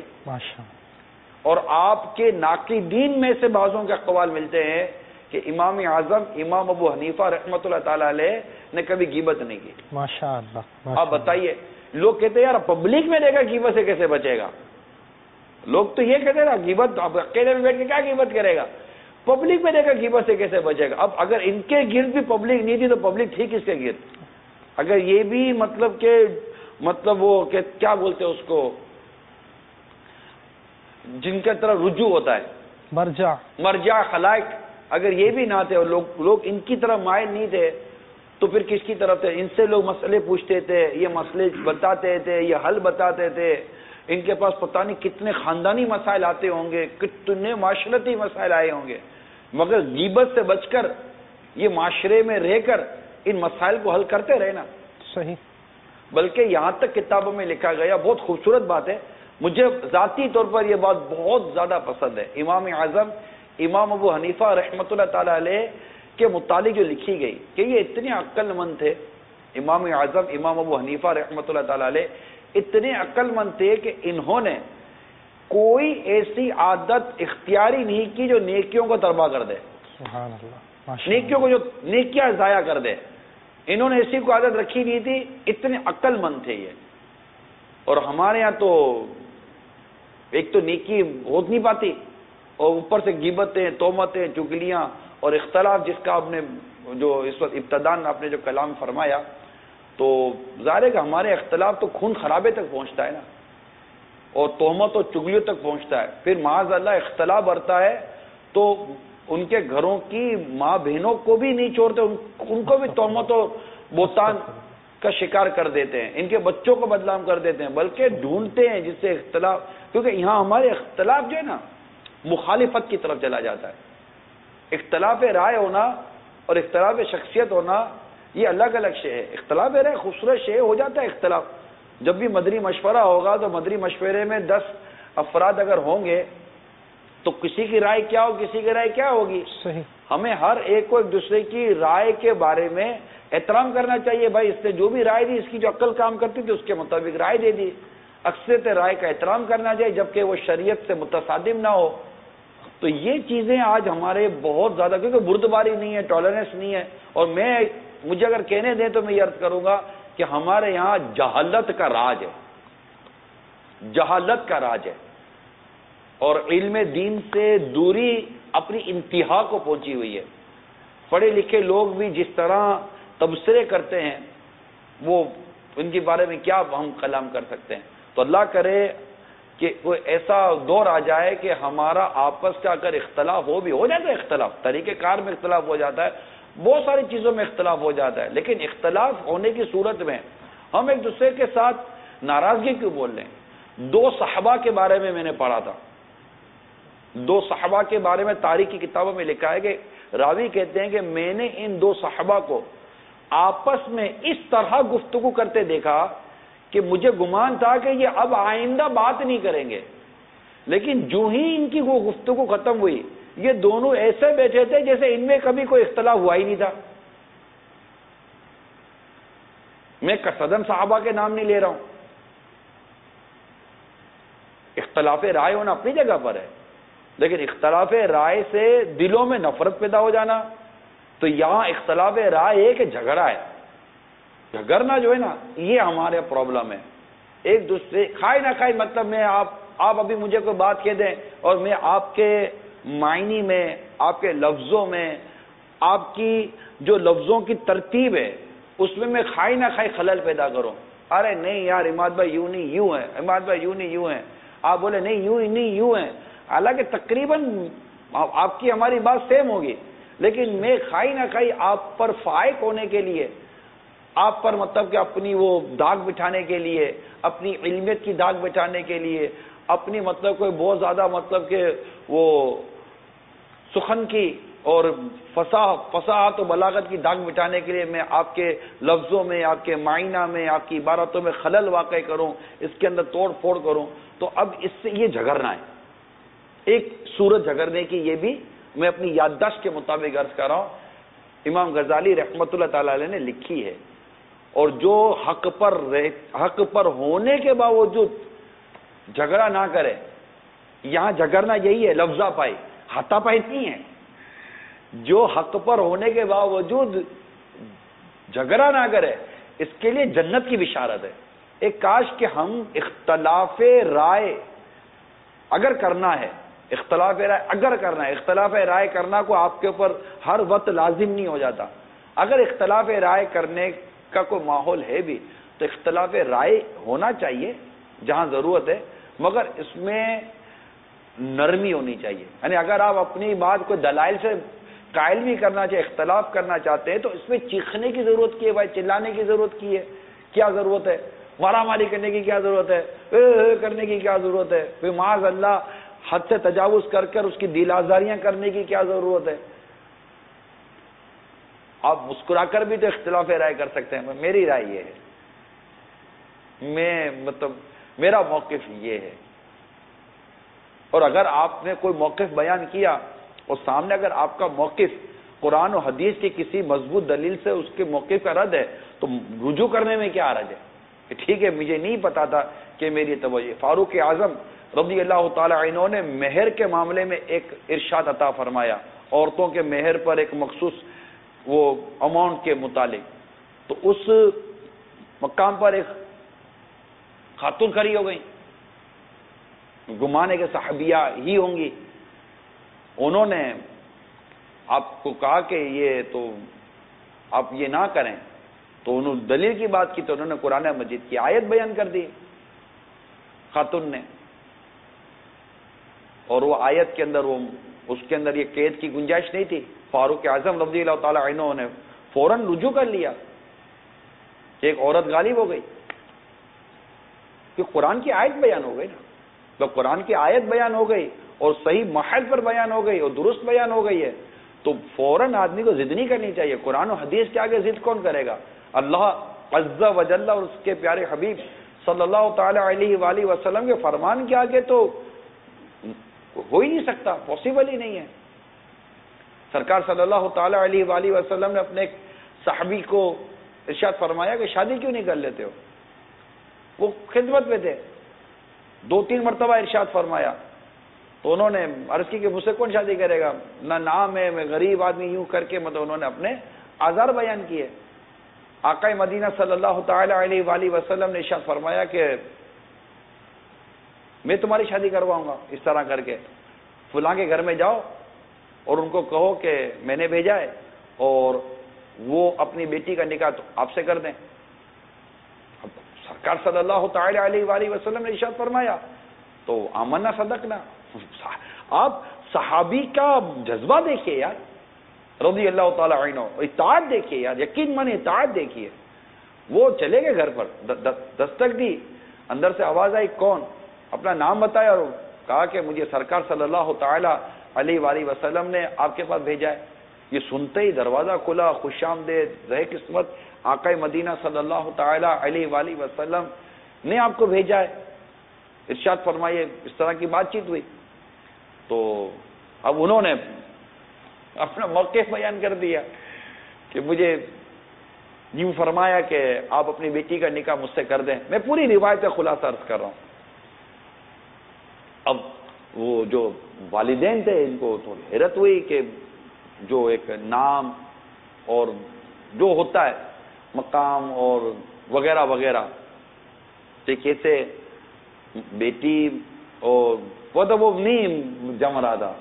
اور آپ کے ناقدین میں سے بعضوں کے اقوال ملتے ہیں کہ امام اعظم امام ابو حنیفہ رحمۃ اللہ تعالی علیہ نے کبھی غیبت نہیں کی. ماشاءاللہ. آپ بتائیے، لوگ کہتے ہیں یار پبلک میں دیکھا غیبت سے کیسے بچے گا؟ لوگ تو یہ کہتے ہیں نا غیبت اکیلے میں بیٹھ کے کیا غیبت کرے گا، پبلک میں دیکھا غیبت سے کیسے بچے گا؟ اب اگر ان کے گرد بھی پبلک نہیں تھی تو پبلک تھی کس کے گرد؟ اگر یہ بھی مطلب کہ مطلب وہ کہ کیا بولتے ہیں اس کو، جن کے طرف رجوع ہوتا ہے، مرجع مرجع خلائق اگر یہ بھی نہ تھے اور لوگ لوگ ان کی طرف مائل نہیں تھے تو پھر کس کی طرف تھے؟ ان سے لوگ مسئلے پوچھتے تھے، یہ مسئلے بتاتے تھے، یہ حل بتاتے تھے. ان کے پاس پتہ نہیں کتنے خاندانی مسائل آتے ہوں گے، کتنے معاشرتی مسائل آئے ہوں گے، مگر غیبت سے بچ کر یہ معاشرے میں رہ کر ان مسائل کو حل کرتے رہے نا. صحیح. بلکہ یہاں تک کتابوں میں لکھا گیا، بہت خوبصورت بات ہے، مجھے ذاتی طور پر یہ بات بہت زیادہ پسند ہے. امام اعظم امام ابو حنیفہ رحمۃ اللہ تعالی علیہ کے متعلق جو لکھی گئی کہ یہ اتنے عقل مند تھے. امام اعظم امام ابو حنیفہ رحمۃ اللہ تعالی علیہ اتنے عقل مند تھے کہ انہوں نے کوئی ایسی عادت اختیاری نہیں کی جو نیکیوں کو تربا کر دے. سبحان اللہ. نیکیوں کو جو نیکیاں ضائع کر دے، انہوں نے ایسی کوئی عادت رکھی نہیں تھی. اتنے عقل مند تھے یہ. اور ہمارے یہاں تو ایک تو نیکی ہو نہیں پاتی اور اوپر سے غیبتیں، تہمتیں، چگلیاں اور اختلاف، جس کا آپ نے جو اس وقت ابتداءً آپ نے جو کلام فرمایا، تو ظاہر ہے کہ ہمارے اختلاف تو خون خرابے تک پہنچتا ہے نا، اور تہمت اور چگلیوں تک پہنچتا ہے. پھر معاذ اللہ اختلاف بڑھتا ہے تو ان کے گھروں کی ماں بہنوں کو بھی نہیں چھوڑتے، ان کو بھی تہمت اور بہتان کا شکار کر دیتے ہیں، ان کے بچوں کو بدنام کر دیتے ہیں، بلکہ ڈھونڈتے ہیں جس سے اختلاف، کیونکہ یہاں ہمارے اختلاف جو ہے نا مخالفت کی طرف چلا جاتا ہے. اختلاف رائے ہونا اور اختلاف شخصیت ہونا یہ الگ الگ شے ہے. اختلاف رائے خوبصورت شے ہو جاتا ہے. اختلاف جب بھی مدری مشورہ ہوگا تو مدری مشورے میں دس افراد اگر ہوں گے تو کسی کی رائے کیا ہو، کسی کی رائے کیا ہوگی. صحیح. ہمیں ہر ایک کو ایک دوسرے کی رائے کے بارے میں احترام کرنا چاہیے. بھائی اس نے جو بھی رائے دی، اس کی جو عقل کام کرتی تھی اس کے مطابق رائے دے دی. اکثریت رائے کا احترام کرنا چاہیے جبکہ وہ شریعت سے متصادم نہ ہو. تو یہ چیزیں آج ہمارے بہت زیادہ، کیونکہ بردباری نہیں ہے، ٹالرنس نہیں ہے. اور میں مجھے اگر کہنے دیں تو میں یہ عرض کروں گا کہ ہمارے یہاں جہالت کا راج ہے، جہالت کا راج ہے، اور علم دین سے دوری اپنی انتہا کو پہنچی ہوئی ہے. پڑھے لکھے لوگ بھی جس طرح تبصرے کرتے ہیں وہ ان کے بارے میں کیا ہم کلام کر سکتے ہیں. تو اللہ کرے کہ کوئی ایسا دور آ جائے کہ ہمارا آپس کا اگر اختلاف ہو بھی ہو جاتا ہے، اختلاف طریقہ کار میں اختلاف ہو جاتا ہے، بہت ساری چیزوں میں اختلاف ہو جاتا ہے، لیکن اختلاف ہونے کی صورت میں ہم ایک دوسرے کے ساتھ ناراضگی کیوں بول رہے ہیں. دو صحابہ کے بارے میں میں نے پڑھا تھا، دو صحابہ کے بارے میں تاریخ کی کتابوں میں لکھا ہے کہ راوی کہتے ہیں کہ میں نے ان دو صحابہ کو آپس میں اس طرح گفتگو کرتے دیکھا کہ مجھے گمان تھا کہ یہ اب آئندہ بات نہیں کریں گے، لیکن جو ہی ان کی وہ گفتگو ختم ہوئی یہ دونوں ایسے بیٹھے تھے جیسے ان میں کبھی کوئی اختلاف ہوا ہی نہیں تھا. میں قصدن صحابہ کے نام نہیں لے رہا ہوں، اختلاف رائے ہونا اپنی جگہ پر ہے، لیکن اختلاف رائے سے دلوں میں نفرت پیدا ہو جانا، تو یہاں اختلاف رائے ہے کہ جھگڑا ہے. جھگڑنا جو ہے نا یہ ہمارے پرابلم ہے. ایک دوسرے کھائے نہ کھائے مطلب میں آپ آپ ابھی مجھے کوئی بات کہہ دیں اور میں آپ کے معنی میں، آپ کے لفظوں میں، آپ کی جو لفظوں کی ترتیب ہے اس میں میں کھائی نہ کھائی خلل پیدا کروں. ارے نہیں یار اماد بھائی یوں نہیں یوں ہے، اماد بھائی یوں نہیں یوں ہے، آپ بولے نہیں یوں ہی نہیں یوں ہے، حالانکہ تقریباً آپ کی ہماری بات سیم ہوگی، لیکن میں کھائی نہ کھائی آپ پر فائق ہونے کے لیے، آپ پر مطلب کہ اپنی وہ داغ بٹھانے کے لیے، اپنی علمیت کی داغ بٹھانے کے لیے، اپنی مطلب کوئی بہت زیادہ مطلب کہ وہ سخن کی اور فصاح فصاحت و بلاغت کی داغ بٹھانے کے لیے میں آپ کے لفظوں میں، آپ کے معنی میں، آپ کی عبارتوں میں خلل واقع کروں، اس کے اندر توڑ پھوڑ کروں، تو اب اس سے یہ جھگڑنا ہے. ایک صورت جھگڑنے کی یہ بھی میں اپنی یادداشت کے مطابق عرض کر رہا ہوں، امام غزالی رحمۃ اللہ تعالی علیہ نے لکھی ہے. اور جو حق پر حق پر ہونے کے باوجود جھگڑا نہ کرے، یہاں جھگڑنا یہی ہے، لفظہ پائی ہاتھا پائی نہیں ہے. جو حق پر ہونے کے باوجود جھگڑا نہ کرے اس کے لیے جنت کی بشارت ہے. ایک کاش کہ ہم اختلاف رائے اگر کرنا ہے، اختلاف رائے اگر کرنا ہے، اختلاف رائے کرنا کو آپ کے اوپر ہر وقت لازم نہیں ہو جاتا. اگر اختلاف رائے کرنے کا کوئی ماحول ہے بھی تو اختلاف رائے ہونا چاہیے جہاں ضرورت ہے، مگر اس میں نرمی ہونی چاہیے. یعنی اگر آپ اپنی بات کو دلائل سے قائل بھی کرنا چاہے، اختلاف کرنا چاہتے ہیں، تو اس میں چیخنے کی ضرورت کی ہے بھائی، چلانے کی ضرورت کی ہے؟ کیا ضرورت ہے؟ مارا ماری کرنے کی کیا ضرورت ہے؟ اے اے کرنے کی کیا ضرورت ہے؟ پھر معاذ اللہ حد سے تجاوز کر کر اس کی دل آزاریاں کرنے کی کیا ضرورت ہے؟ آپ مسکرا کر بھی تو اختلاف رائے کر سکتے ہیں. میری رائے یہ ہے، میں مطلب میرا موقف یہ ہے. اور اگر آپ نے کوئی موقف بیان کیا اور سامنے اگر آپ کا موقف قرآن و حدیث کی کسی مضبوط دلیل سے اس کے موقف کا رد ہے تو رجوع کرنے میں کیا حرج ہے کہ ٹھیک ہے مجھے نہیں پتا تھا کہ میری توجہ. فاروق اعظم رضی اللہ تعالی عنہ نے مہر کے معاملے میں ایک ارشاد عطا فرمایا، عورتوں کے مہر پر ایک مخصوص وہ اماؤنٹ کے متعلق. تو اس مقام پر ایک خاتون کھڑی ہو گئی، گمانے کے صحابیہ ہی ہوں گی. انہوں نے آپ کو کہا کہ یہ تو آپ یہ نہ کریں، تو انہوں نے دلیل کی بات کی تو انہوں نے قرآن مجید کی آیت بیان کر دی خاتون نے، اور وہ آیت کے اندر وہ اس کے اندر یہ قید کی گنجائش نہیں تھی. فاروق اعظم رضی اللہ تعالی عنہ نے فوراً رجوع کر لیا کہ ایک عورت غالب ہو گئی، کہ قرآن کی آیت بیان ہو گئی نا. تو قرآن کی آیت بیان ہو گئی اور صحیح محل پر بیان ہو گئی اور درست بیان ہو گئی ہے تو فوراً آدمی کو ضد نہیں کرنی چاہیے. قرآن و حدیث کے آگے ضد کون کرے گا؟ اللہ عز و جل اور اس کے پیارے حبیب صلی اللہ تعالی علیہ وآلہ وسلم کے فرمان کے آگے تو ہو ہی نہیں سکتا، پاسبل ہی نہیں ہے. سرکار صلی اللہ تعالی علیہ وآلہ وسلم نے اپنے ایک صحابی کو ارشاد فرمایا کہ شادی کیوں نہیں کر لیتے ہو؟ وہ خدمت میں تھے، دو تین مرتبہ ارشاد فرمایا تو انہوں نے عرض کی کہ مجھ سے کون شادی کرے گا، نہ نام ہے، میں غریب آدمی، یوں کر کے مطلب انہوں نے اپنے آزار بیان کیے. آقا مدینہ صلی اللہ تعالی علیہ وآلہ وسلم نے ارشاد فرمایا کہ میں تمہاری شادی کرواؤں گا اس طرح کر کے، فلاں کے گھر میں جاؤ اور ان کو کہو کہ میں نے بھیجا ہے اور وہ اپنی بیٹی کا نکاح تو آپ سے کر دیں. سرکار صلی اللہ تعالی علیہ وآلہ وسلم نے ارشاد فرمایا تو آمنا صدقنا. آپ صحابی کا جذبہ دیکھیے یار رضی اللہ تعالی عنہ، اطاعت دیکھیے یار، یقین مانے اطاعت دیکھیے. وہ چلے گئے گھر پر، دستک دی، اندر سے آواز آئی کون، اپنا نام بتایا اور کہا کہ مجھے سرکار صلی اللہ تعالی علیہ وآلہ وسلم نے آپ کے پاس بھیجا ہے. یہ سنتے ہی دروازہ کھلا، خوش آمدید، رہے قسمت، آقا مدینہ صلی اللہ تعالی علیہ وآلہ وسلم نے آپ کو بھیجا ہے. ارشاد فرمائیے. اس طرح کی بات چیت ہوئی تو اب انہوں نے اپنا موقف بیان کر دیا کہ مجھے یوں فرمایا کہ آپ اپنی بیٹی کا نکاح مجھ سے کر دیں. میں پوری روایت کا خلاصہ عرض کر رہا ہوں. اب وہ جو والدین تھے ان کو تھوڑی حیرت ہوئی کہ جو ایک نام اور جو ہوتا ہے مقام اور وغیرہ وغیرہ کہ کیسے بیٹی اور وہ تو وہ نہیں جم رہا تھا.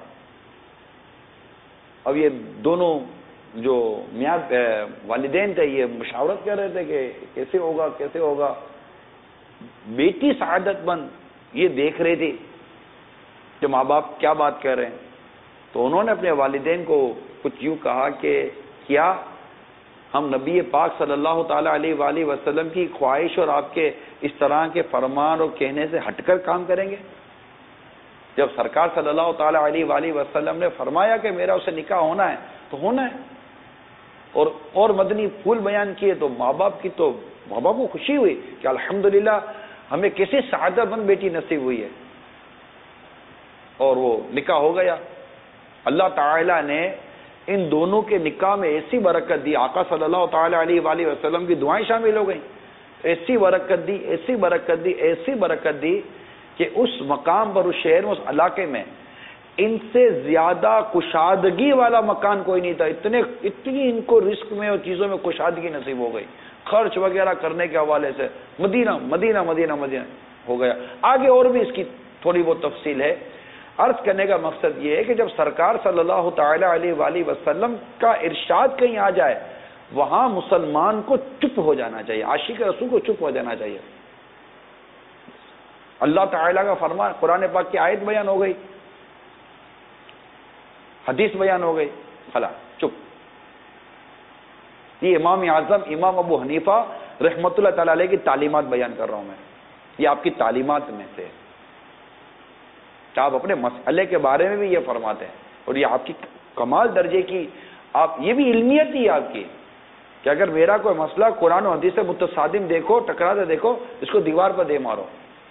اب یہ دونوں جو میاں والدین تھے یہ مشاورت کر رہے تھے کہ کیسے ہوگا کیسے ہوگا. بیٹی سعادت مند یہ دیکھ رہی تھی کہ ماں باپ کیا بات کر رہے ہیں تو انہوں نے اپنے والدین کو کچھ یوں کہا کہ کیا ہم نبی پاک صلی اللہ تعالی علیہ وآلہ وسلم کی خواہش اور آپ کے اس طرح کے فرمان اور کہنے سے ہٹ کر کام کریں گے؟ جب سرکار صلی اللہ تعالی علیہ وآلہ وسلم نے فرمایا کہ میرا اسے نکاح ہونا ہے تو ہونا ہے. اور اور مدنی پھول بیان کیے تو ماں باپ کی تو ماں باپ کو خوشی ہوئی کہ الحمدللہ ہمیں کیسی سعادت مند بیٹی نصیب ہوئی ہے. اور وہ نکاح ہو گیا. اللہ تعالیٰ نے ان دونوں کے نکاح میں ایسی برکت دی، آقا صلی اللہ تعالی علیہ وآلہ وسلم کی دعائیں شامل ہو گئیں. ایسی برکت دی ایسی برکت دی ایسی برکت دی کہ اس مقام پر، اس شہر میں، اس علاقے میں ان سے زیادہ کشادگی والا مکان کوئی نہیں تھا. اتنے اتنی ان کو رزق میں اور چیزوں میں کشادگی نصیب ہو گئی، خرچ وغیرہ کرنے کے حوالے سے. مدینہ مدینہ مدینہ مدینہ ہو گیا. آگے اور بھی اس کی تھوڑی بہت تفصیل ہے. عرض کرنے کا مقصد یہ ہے کہ جب سرکار صلی اللہ تعالی علیہ وآلہ وسلم کا ارشاد کہیں آ جائے وہاں مسلمان کو چپ ہو جانا چاہیے، عاشق رسول کو چپ ہو جانا چاہیے. اللہ تعالیٰ کا فرمان، قرآن پاک کی آیت بیان ہو گئی حدیث بیان ہو گئی، خلا چپ. یہ امام اعظم امام ابو حنیفہ رحمۃ اللہ تعالی علیہ کی تعلیمات بیان کر رہا ہوں میں. یہ آپ کی تعلیمات میں سے آپ اپنے مسئلے کے بارے میں بھی یہ فرماتے ہیں، اور یہ آپ کی کمال درجے کی، آپ یہ بھی علمیت ہی آپ کی کہ اگر میرا کوئی مسئلہ قرآن و حدیث سے متصادم دیکھو، ٹکراتے دیکھو، اس کو دیوار پر دے مارو،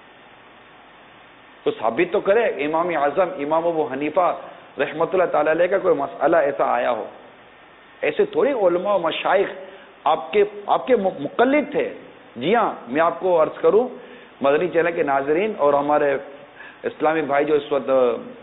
تو ثابت تو کرے امام اعظم امام ابو حنیفہ رحمۃ اللہ تعالی علیہ کا کوئی مسئلہ ایسا آیا ہو. ایسے تھوڑی علماء و مشائخ آپ کے آپ کے مقلد تھے. جی ہاں، میں آپ کو عرض کروں مدنی چینل کے ناظرین اور ہمارے اسلامی بھائی جو اس وقت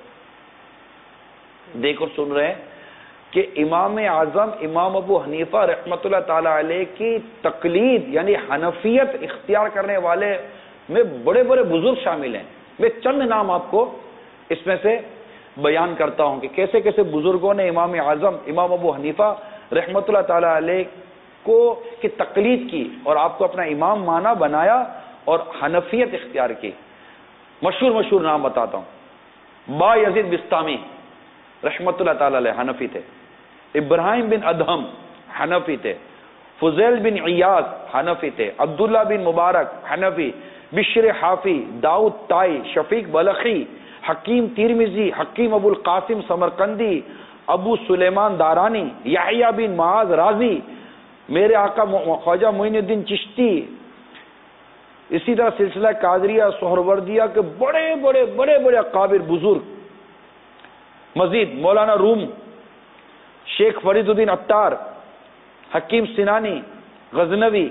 دیکھ کر سن رہے ہیں کہ امام اعظم امام ابو حنیفہ رحمۃ اللہ تعالی علیہ کی تقلید یعنی حنفیت اختیار کرنے والے میں بڑے بڑے بزرگ شامل ہیں. میں چند نام آپ کو اس میں سے بیان کرتا ہوں کہ کیسے کیسے بزرگوں نے امام اعظم امام ابو حنیفہ رحمۃ اللہ تعالی علیہ کو کی تقلید کی اور آپ کو اپنا امام مانا بنایا اور حنفیت اختیار کی. مشہور مشہور نام بتاتا ہوں. با یزید بستامی رحمۃ اللہ تعالی علیہ حنفی تھے. ابراہیم بن ادہم حنفی تھے. فضیل بن عیاض حنفی تھے. عبداللہ بن مبارک حنفی. بشر حافی، داؤد تائی، شفیق بلخی، حکیم ترمذی، حکیم ابو القاسم سمرقندی، ابو سلیمان دارانی، یحییٰ بن معاذ رازی، میرے آقا خواجہ معین الدین چشتی، اسی طرح سلسلہ قادریہ سہروردیہ کے بڑے بڑے بڑے بڑے اکابر بزرگ. مزید مولانا روم، شیخ فرید الدین عطار، حکیم سنانی غزنوی،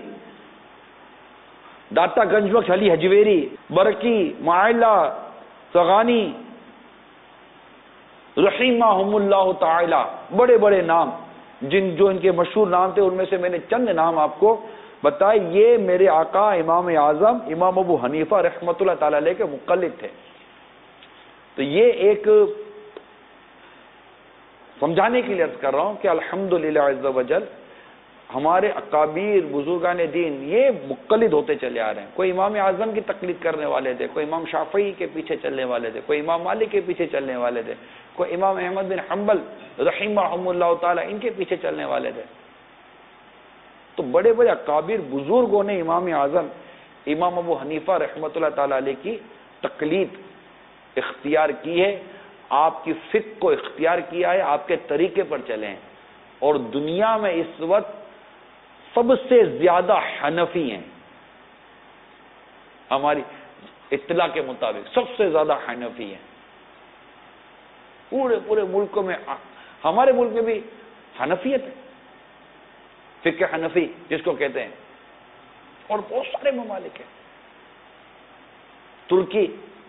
داتا گنج بخش علی حجویری، برکی، معائلہ سغانی رحمہم اللہ تعالی، بڑے بڑے نام جن جو ان کے مشہور نام تھے ان میں سے میں نے چند نام آپ کو بتائے. یہ میرے آقا امام اعظم امام ابو حنیفہ رحمۃ اللہ تعالی علیہ کے مقلد تھے. تو یہ ایک سمجھانے کے لیے عرض کر رہا ہوں کہ الحمدللہ عز وجل ہمارے اکابر بزرگان دین یہ مقلد ہوتے چلے آ رہے ہیں. کوئی امام اعظم کی تقلید کرنے والے تھے، کوئی امام شافعی کے پیچھے چلنے والے تھے، کوئی امام مالک کے پیچھے چلنے والے تھے، کوئی امام احمد بن حنبل رحمہم اللہ تعالی ان کے پیچھے چلنے والے تھے. تو بڑے بڑے اکابر بزرگوں نے امام اعظم امام ابو حنیفہ رحمۃ اللہ تعالی علیہ کی تقلید اختیار کی ہے، آپ کی فقہ کو اختیار کیا ہے، آپ کے طریقے پر چلے ہیں. اور دنیا میں اس وقت سب سے زیادہ حنفی ہیں، ہماری اطلاع کے مطابق سب سے زیادہ حنفی ہیں پورے پورے ملکوں میں. ہمارے ملک میں بھی حنفیت ہے، فقہ حنفی جس کو کہتے ہیں، اور بہت سارے ممالک ہیں. ترکی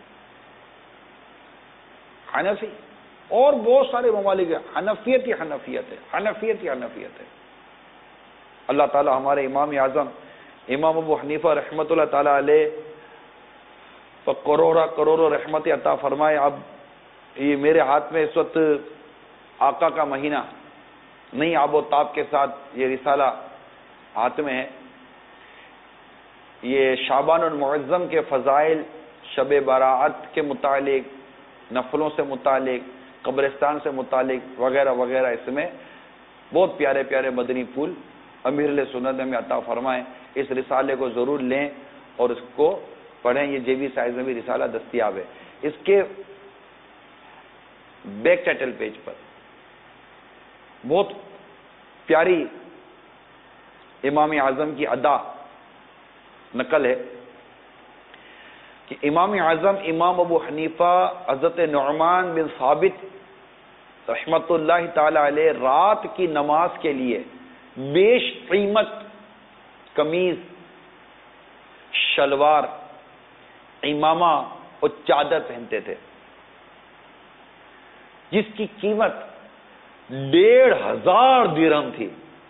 حنفی اور بہت سارے ممالک ہیں. حنفیت ہی حنفیت ہے، حنفیت ہی حنفیت ہے. اللہ تعالی ہمارے امام اعظم امام ابو حنیفہ رحمۃ اللہ تعالی علیہ پر کروڑا کروڑوں رحمت عطا فرمائے. اب یہ میرے ہاتھ میں اس وقت آقا کا مہینہ نئی آب و تاب کے ساتھ یہ رسالہ ہاتھ میں ہے. یہ شعبان المعظم کے فضائل، شب براعت کے متعلق، نفلوں سے متعلق، قبرستان سے متعلق وغیرہ وغیرہ اس میں بہت پیارے پیارے مدنی پھول امیر علیہ سنت میں عطا فرمائیں. اس رسالے کو ضرور لیں اور اس کو پڑھیں. یہ جے بی سائز میں بھی رسالہ دستیاب ہے. اس کے بیک ٹائٹل پیج پر بہت پیاری امام اعظم کی ادا نقل ہے کہ امام اعظم امام ابو حنیفہ حضرت نعمان بن ثابت رحمت اللہ تعالی علیہ رات کی نماز کے لیے بیش قیمت قمیض، شلوار، امامہ اور چادر پہنتے تھے جس کی قیمت ڈیڑھ ہزار درہم تھی.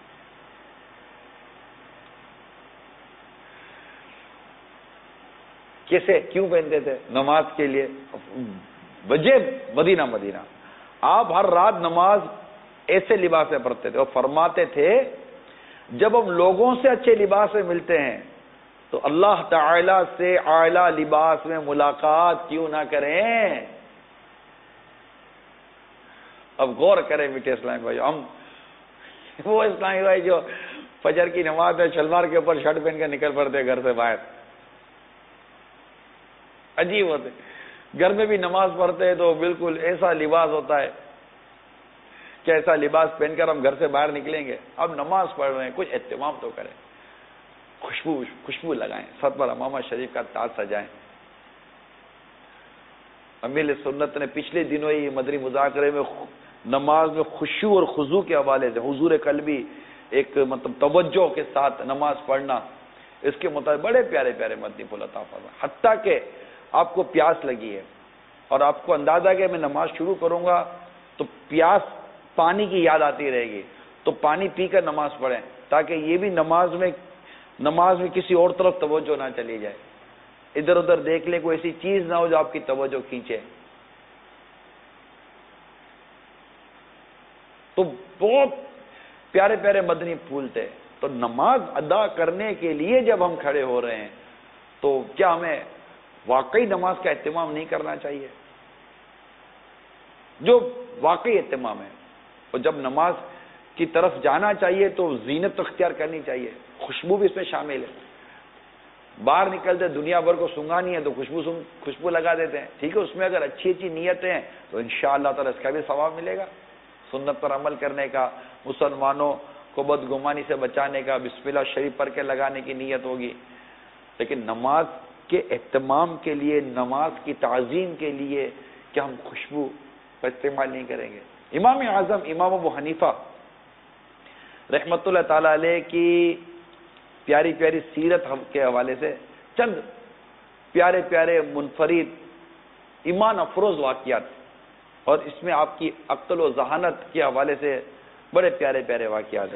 کیسے کیوں پہنتے تھے؟ نماز کے لیے. وجہ مدینہ مدینہ آپ ہر رات نماز ایسے لباس میں پڑھتے تھے اور فرماتے تھے جب ہم لوگوں سے اچھے لباس میں ملتے ہیں تو اللہ تعالی سے اعلیٰ لباس میں ملاقات کیوں نہ کریں. اب غور کریں میٹھے اسلامی بھائی، ہم وہ اسلامی بھائی جو فجر کی نماز میں شلوار کے اوپر شرٹ پہن کے نکل پڑتے گھر سے باہر، عجیب ہوتے، گھر میں بھی نماز پڑھتے ہیں تو بالکل ایسا لباس ہوتا ہے کہ ایسا لباس پہن کر ہم گھر سے باہر نکلیں گے. اب نماز پڑھ رہے ہیں، کچھ اہتمام تو کریں، خوشبو خوشبو لگائیں، سر پر امامہ شریف کا تاج سجائیں. امیر سنت نے پچھلے دنوں ہی مدنی مذاکرے میں نماز میں خشوع اور خضوع کے حوالے سے حضور قلبی ایک مطلب توجہ کے ساتھ نماز پڑھنا، اس کے مطابق بڑے پیارے پیارے مدنی پھول عطا فرمائے. حتیٰ کہ آپ کو پیاس لگی ہے اور آپ کو اندازہ ہے کہ میں نماز شروع کروں گا تو پیاس پانی کی یاد آتی رہے گی، تو پانی پی کر نماز پڑھیں تاکہ یہ بھی نماز میں نماز میں کسی اور طرف توجہ نہ چلی جائے، ادھر ادھر دیکھ لیں، کوئی ایسی چیز نہ ہو جو آپ کی توجہ کھینچے. تو بہت پیارے پیارے مدنی پھول تھے. تو نماز ادا کرنے کے لیے جب ہم کھڑے ہو رہے ہیں تو کیا ہمیں واقعی نماز کا اہتمام نہیں کرنا چاہیے؟ جو واقعی اہتمام ہے، اور جب نماز کی طرف جانا چاہیے تو زینت اختیار کرنی چاہیے، خوشبو بھی اس میں شامل ہے. باہر نکلتے دنیا بھر کو سنگانی ہے تو خوشبو سنگ خوشبو لگا دیتے ہیں، ٹھیک ہے، اس میں اگر اچھی اچھی نیتیں ہیں تو انشاءاللہ تعالی اس کا بھی ثواب ملے گا. سنت پر عمل کرنے کا، مسلمانوں کو بدگمانی سے بچانے کا، بسم اللہ شریف پڑھ کے لگانے کی نیت ہوگی. لیکن نماز کے اہتمام کے لیے، نماز کی تعظیم کے لیے کیا ہم خوشبو کا استعمال نہیں کریں گے؟ امام اعظم امام ابو حنیفہ رحمت اللہ تعالی علیہ کی پیاری پیاری سیرت کے حوالے سے چند پیارے پیارے منفرد ایمان افروز واقعات، اور اس میں آپ کی عقل و ذہانت کے حوالے سے بڑے پیارے پیارے واقعات ہیں.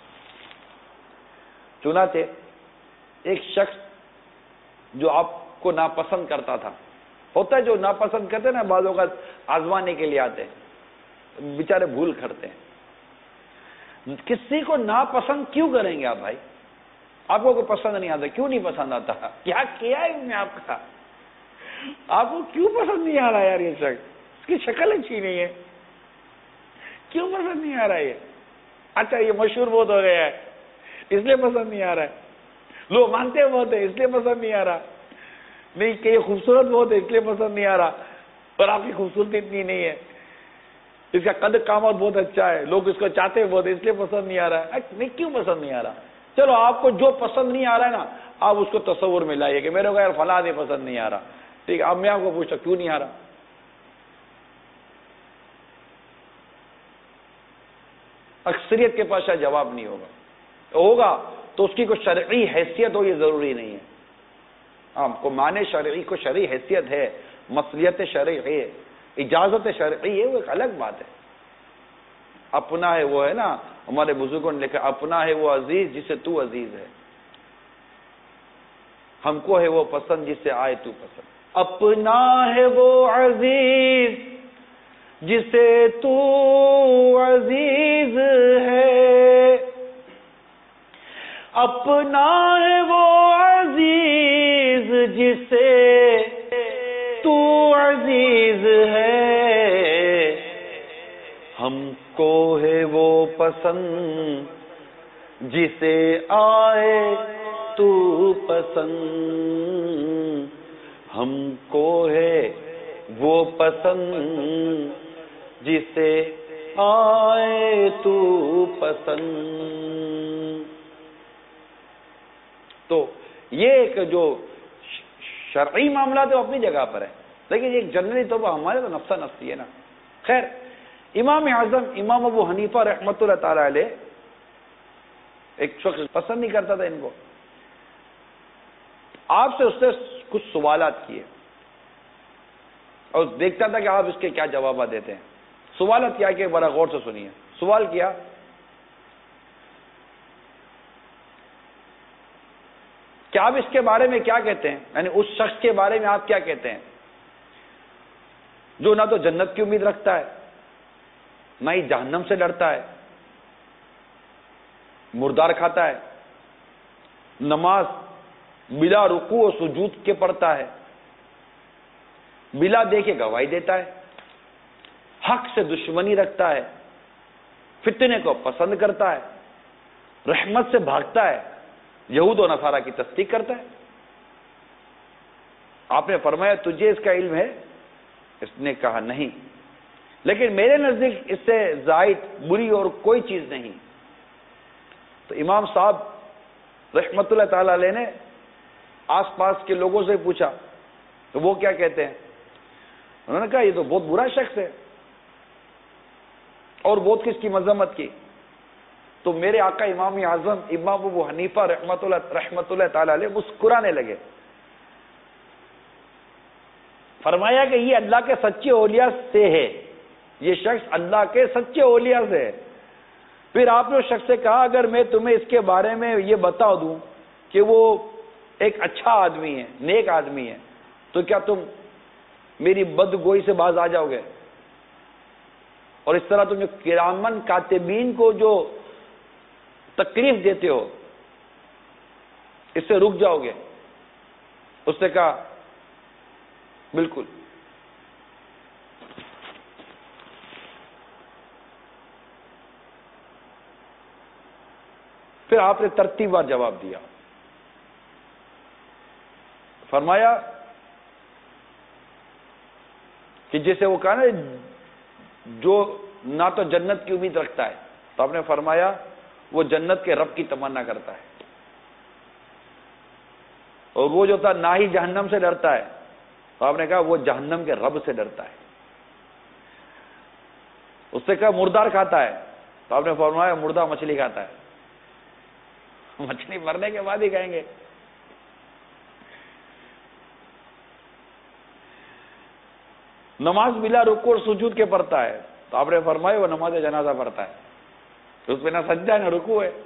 چنانچہ ایک شخص جو آپ کو ناپسند کرتا تھا، ہوتا ہے جو ناپسند کرتے ہیں نا، بعض اوقات آزمانے کے لیے آتے ہیں، بیچارے بھول کرتے ہیں. کسی کو ناپسند کیوں کریں گے آپ بھائی؟ آپ کو کوئی پسند نہیں آتا، کیوں نہیں پسند آتا؟ کیا کیا ہے میں آپ کا؟ آپ کو کیوں پسند نہیں آ رہا یار؟ یہ شخص، اس کی شکل اچھی نہیں ہے، کیوں پسند نہیں آ رہا ہے؟ اچھا یہ مشہور بہت ہو گیا ہے اس لیے پسند نہیں آ رہا ہے، لوگ مانتے بہت ہے اس لیے پسند نہیں آ رہا، نہیں کہ یہ خوبصورت بہت ہے اس لیے پسند نہیں آ رہا، اور آپ کی خوبصورتی اتنی نہیں ہے، اس کا قد قامت بہت اچھا ہے، لوگ اس کو چاہتے بہت ہے اس لیے پسند نہیں آ رہا ہے. نہیں، کیوں پسند نہیں آ رہا؟ چلو آپ کو جو پسند نہیں آ رہا ہے نا، آپ اس کو تصور میں لائیے کہ میرے کو یار فلاں نہیں پسند نہیں آ رہا، ٹھیک ہے. اب میں آپ کو پوچھتا کیوں نہیں آ رہا؟ اکثریت کے پاس شاید جواب نہیں ہوگا، ہوگا تو اس کی کوئی شرعی حیثیت ہو، یہ ضروری نہیں ہے. آپ کو معنی شرعی کو شرعی حیثیت ہے، مصلیت شرعی ہے، اجازت شرعی ہے، وہ ایک الگ بات ہے. اپنا ہے وہ ہے نا، ہمارے بزرگوں نے لکھا اپنا ہے وہ عزیز جسے تو عزیز ہے، ہم کو ہے وہ پسند جس سے آئے تو پسند. اپنا ہے وہ عزیز جسے تو عزیز ہے، اپنا ہے وہ عزیز جسے تو عزیز ہے، ہم کو ہے وہ پسند جسے آئے تو پسند، ہم کو ہے وہ پسند جسے آئے تو پسند. تو یہ ایک جو شرعی معاملات ہے وہ اپنی جگہ پر ہے، لیکن ایک جنرلی طور پر ہمارے تو نفسا نفسی ہے نا. خیر، امام اعظم امام ابو حنیفہ رحمۃ اللہ تعالی علیہ ایک شخص پسند نہیں کرتا تھا ان کو. آپ سے اس نے کچھ سوالات کیے اور دیکھتا تھا کہ آپ اس کے کیا جوابات دیتے ہیں. سوالات کیا کہ بڑا غور سے سنیے. سوال کیا کہ آپ اس کے بارے میں کیا کہتے ہیں، یعنی اس شخص کے بارے میں آپ کیا کہتے ہیں جو نہ تو جنت کی امید رکھتا ہے، نہ ہی جہنم سے ڈرتا ہے، مردار کھاتا ہے، نماز بلا رکوع و سجود کے پڑھتا ہے، بلا دیکھے گواہی دیتا ہے، حق سے دشمنی رکھتا ہے، فتنے کو پسند کرتا ہے، رحمت سے بھاگتا ہے، یہود و نصارہ کی تصدیق کرتا ہے. آپ نے فرمایا تجھے اس کا علم ہے؟ اس نے کہا نہیں، لیکن میرے نزدیک اس سے زائد بری اور کوئی چیز نہیں. تو امام صاحب رحمت اللہ تعالی علیہ نے آس پاس کے لوگوں سے پوچھا تو وہ کیا کہتے ہیں. انہوں نے کہا یہ تو بہت برا شخص ہے اور بہت کس کی مذمت کی. تو میرے آقا امام اعظم امام ابو حنیفہ رحمت اللہ رحمت اللہ تعالی علیہ مسکرانے لگے. فرمایا کہ یہ اللہ کے سچے اولیاء سے ہے، یہ شخص اللہ کے سچے اولیاء سے ہے. پھر آپ نے اس شخص سے کہا اگر میں تمہیں اس کے بارے میں یہ بتا دوں کہ وہ ایک اچھا آدمی ہے، نیک آدمی ہے، تو کیا تم میری بدگوئی سے باز آ جاؤ گے؟ اور اس طرح تم جو کرامن کاتبین کو جو تکلیف دیتے ہو اس سے رک جاؤ گے؟ اس نے کہا بالکل. پھر آپ نے ترتیب وار جواب دیا. فرمایا کہ جیسے وہ کہا نا جو نہ تو جنت کی امید رکھتا ہے، تو آپ نے فرمایا وہ جنت کے رب کی تمنا کرتا ہے. اور وہ جو تھا نہ ہی جہنم سے ڈرتا ہے، تو آپ نے کہا وہ جہنم کے رب سے ڈرتا ہے. اس سے کہا مردار کھاتا ہے، تو آپ نے فرمایا مردہ مچھلی کھاتا ہے. مچھلی مرنے کے بعد ہی کہیں گے. نماز بلا رکوع اور سجود کے پڑھتا ہے، تو آپ نے فرمایا وہ نماز جنازہ پڑھتا ہے، اس پہ نہ سجدہ نہ رکوع ہے.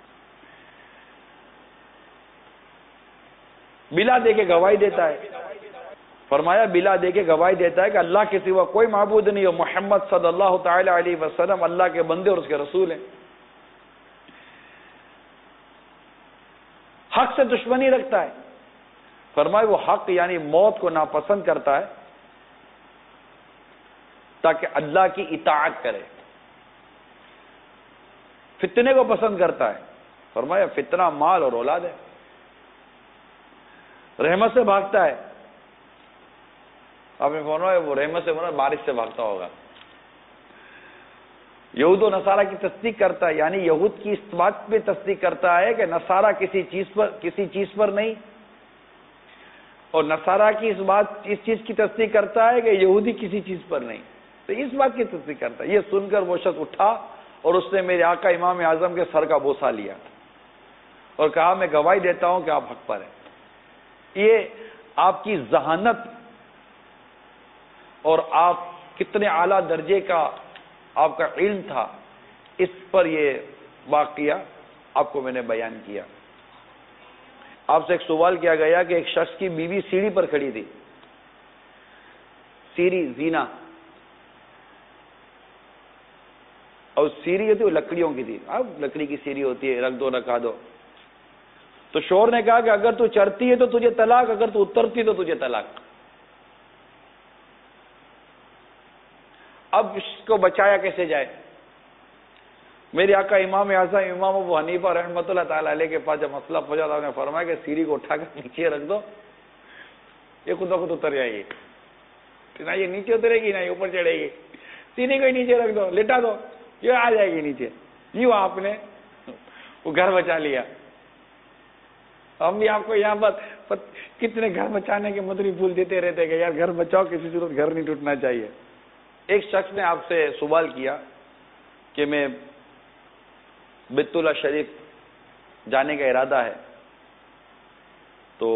بلا دے کے گواہی دیتا ہے، فرمایا بلا دے کے گواہی دیتا ہے کہ اللہ کے سوا کوئی معبود نہیں، اور محمد صلی اللہ تعالی علیہ وسلم اللہ کے بندے اور اس کے رسول ہیں. حق سے دشمنی رکھتا ہے، فرمایا وہ حق یعنی موت کو ناپسند کرتا ہے تاکہ اللہ کی اطاعت کرے. فتنے کو پسند کرتا ہے، فرمایا فتنہ مال اور اولاد ہے. رحمت سے بھاگتا ہے، آپ نے فرمایا وہ رحمت سے مراد بارش سے بھاگتا ہوگا. یہود و نصارہ کی تصدیق کرتا ہے، یعنی یہود کی اس بات پہ تصدیق کرتا ہے کہ نصارہ کسی چیز پر کسی چیز پر نہیں، اور نصارہ کی اس بات اس چیز کی تصدیق کرتا ہے کہ یہودی کسی چیز پر نہیں. تو اس بات کی تصدیق کرتا ہے. یہ سن کر وہ شخص اٹھا اور اس نے میرے آقا امام اعظم کے سر کا بوسہ لیا اور کہا میں گواہی دیتا ہوں کہ آپ حق پر ہیں. یہ آپ کی ذہانت اور آپ کتنے اعلیٰ درجے کا آپ کا علم تھا، اس پر یہ واقعہ آپ کو میں نے بیان کیا. آپ سے ایک سوال کیا گیا کہ ایک شخص کی بیوی سیڑھی پر کھڑی تھی، سیڑھی زینا، اور سیڑھی جو تھی وہ لکڑیوں کی تھی. اب لکڑی کی سیڑھی ہوتی ہے، رکھ دو رکھا دو. تو شوہر نے کہا کہ اگر تو چڑھتی ہے تو تجھے طلاق، اگر تو اترتی تو تجھے طلاق. اب اس کو بچایا کیسے جائے؟ میرے آقا امام اعظم امام ابو حنیفہ رحمۃ اللہ تعالی علیہ کے پاس جب مسئلہ پہنچا تھا، انہوں نے فرمایا کہ سیڑھی کو اٹھا کر نیچے رکھ دو، یہ خود بخود اتر جائے گی. نہ یہ نیچے اترے گی نہ یہ اوپر چڑھے گی. سیڑھی کو ہی نیچے رکھ دو، لٹا دو، یہ آ جائے گی نیچے. یوں آپ نے وہ گھر بچا لیا. ہم بھی آپ کو یہاں پر کتنے گھر بچانے کے مدنی پھول دیتے رہتے کہ یار گھر بچاؤ، کسی صورت گھر نہیں ٹوٹنا چاہیے. ایک شخص نے آپ سے سوال کیا کہ میں بیت اللہ شریف جانے کا ارادہ ہے، تو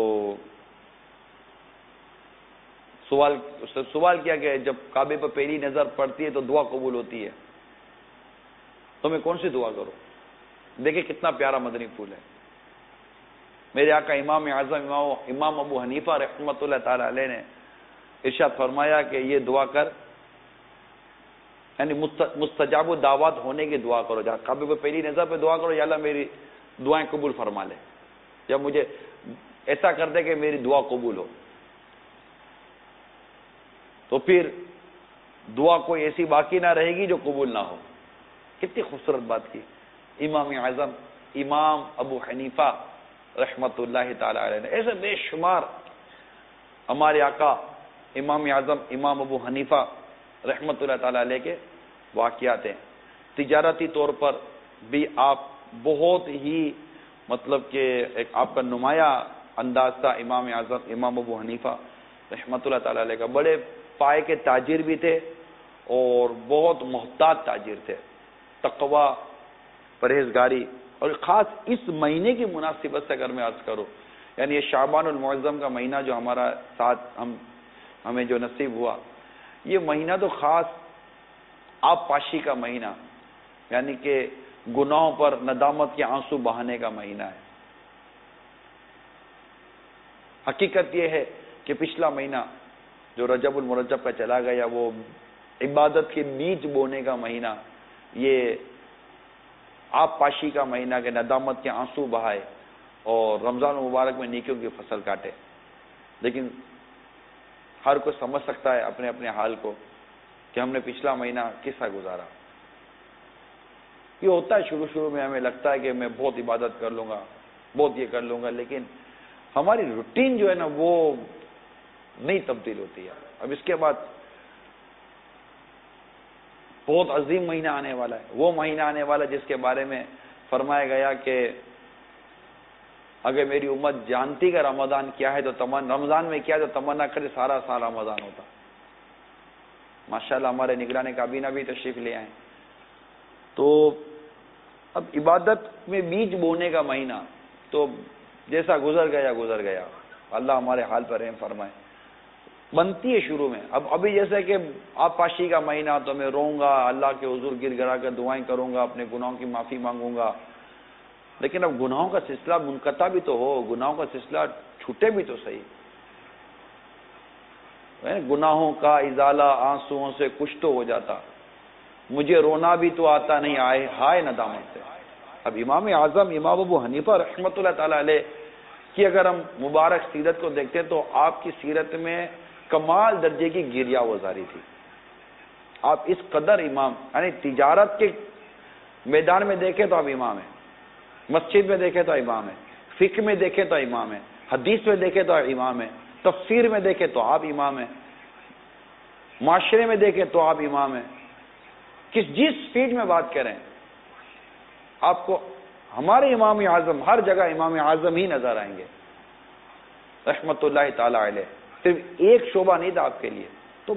سوال اس نے سوال کیا کہ جب کعبے پر پہلی نظر پڑتی ہے تو دعا قبول ہوتی ہے، تو میں کون سی دعا کروں؟ دیکھیں کتنا پیارا مدنی پھول ہے. میرے آقا امام اعظم امام امام ابو حنیفہ رحمۃ اللہ تعالی علیہ نے ارشاد فرمایا کہ یہ دعا کر، یعنی مستجاب الدعوات ہونے کی دعا کرو. جہاں کعبے پہ پہلی نظر پہ دعا کرو یا اللہ میری دعائیں قبول فرما لے، یا مجھے ایسا کر دے کہ میری دعا قبول ہو. تو پھر دعا کوئی ایسی باقی نہ رہے گی جو قبول نہ ہو. کتنی خوبصورت بات کی امام اعظم امام ابو حنیفہ رحمت اللہ تعالی علیہ نے. ایسے بے شمار ہمارے آقا امام اعظم امام ابو حنیفہ رحمت اللہ تعالی علیہ کے واقعات ہیں. تجارتی طور پر بھی آپ بہت ہی مطلب کہ ایک آپ کا نمایاں انداز تھا. امام اعظم امام ابو حنیفہ رحمت اللہ تعالی علیہ کا بڑے پائے کے تاجر بھی تھے اور بہت محتاط تاجر تھے. تقوی پرہیزگاری اور خاص اس مہینے کی مناسبت سے اگر میں عرض کروں یعنی یہ شعبان المعظم کا مہینہ جو ہمارا ساتھ ہم ہمیں جو نصیب ہوا یہ مہینہ تو خاص آپ پاشی کا مہینہ یعنی کہ گناہوں پر ندامت کے آنسو بہانے کا مہینہ ہے. حقیقت یہ ہے کہ پچھلا مہینہ جو رجب المرجب کا چلا گیا وہ عبادت کے بیج بونے کا مہینہ یہ آپ پاشی کا مہینہ کے ندامت کے آنسو بہائے اور رمضان المبارک میں نیکیوں کی فصل کاٹے. لیکن ہر کوئی سمجھ سکتا ہے اپنے اپنے حال کو کہ ہم نے پچھلا مہینہ کیسا گزارا. یہ ہوتا ہے شروع شروع میں ہمیں لگتا ہے کہ میں بہت عبادت کر لوں گا بہت یہ کر لوں گا لیکن ہماری روٹین جو ہے نا وہ نہیں تبدیل ہوتی ہے. اب اس کے بعد بہت عظیم مہینہ آنے والا ہے. وہ مہینہ آنے والا جس کے بارے میں فرمایا گیا کہ اگر میری امت جانتی کہ رمضان کیا ہے تو تمنا رمضان میں کیا تو تمنا کرے سارا سال رمضان ہوتا. ماشاءاللہ ہمارے نگران کابینہ بھی تشریف لے آئے. تو اب عبادت میں بیج بونے کا مہینہ تو جیسا گزر گیا گزر گیا. اللہ ہمارے حال پر رحم فرمائے. بنتی ہے شروع میں. اب ابھی جیسے کہ آپ پاشی کا مہینہ تو میں روؤں گا اللہ کے حضور گر گرا کر دعائیں کروں گا اپنے گناہوں کی معافی مانگوں گا. لیکن اب گناہوں کا سلسلہ منقطع بھی تو ہو گناہوں کا سلسلہ چھوٹے بھی تو صحیح. گناہوں کا ازالہ آنسوؤں سے کچھ تو ہو جاتا مجھے رونا بھی تو آتا نہیں آئے ہائے ندامت سے. اب امام اعظم امام ابو حنیفہ رحمۃ اللہ تعالی علیہ کی اگر ہم مبارک سیرت کو دیکھتے ہیں تو آپ کی سیرت میں کمال درجے کی گریا وزاری تھی. آپ اس قدر امام یعنی تجارت کے میدان میں دیکھیں تو آپ امام ہیں مسجد میں دیکھیں تو امام ہیں فقہ میں دیکھیں تو امام ہیں حدیث میں دیکھیں تو امام ہیں تفسیر میں دیکھیں تو آپ امام ہیں معاشرے میں دیکھیں تو آپ امام ہیں. کس جس فیلڈ میں بات کریں آپ کو ہمارے امام اعظم ہر جگہ امام اعظم ہی نظر آئیں گے رحمت اللہ تعالی علیہ. صرف ایک شعبہ نہیں تھا آپ کے لیے تو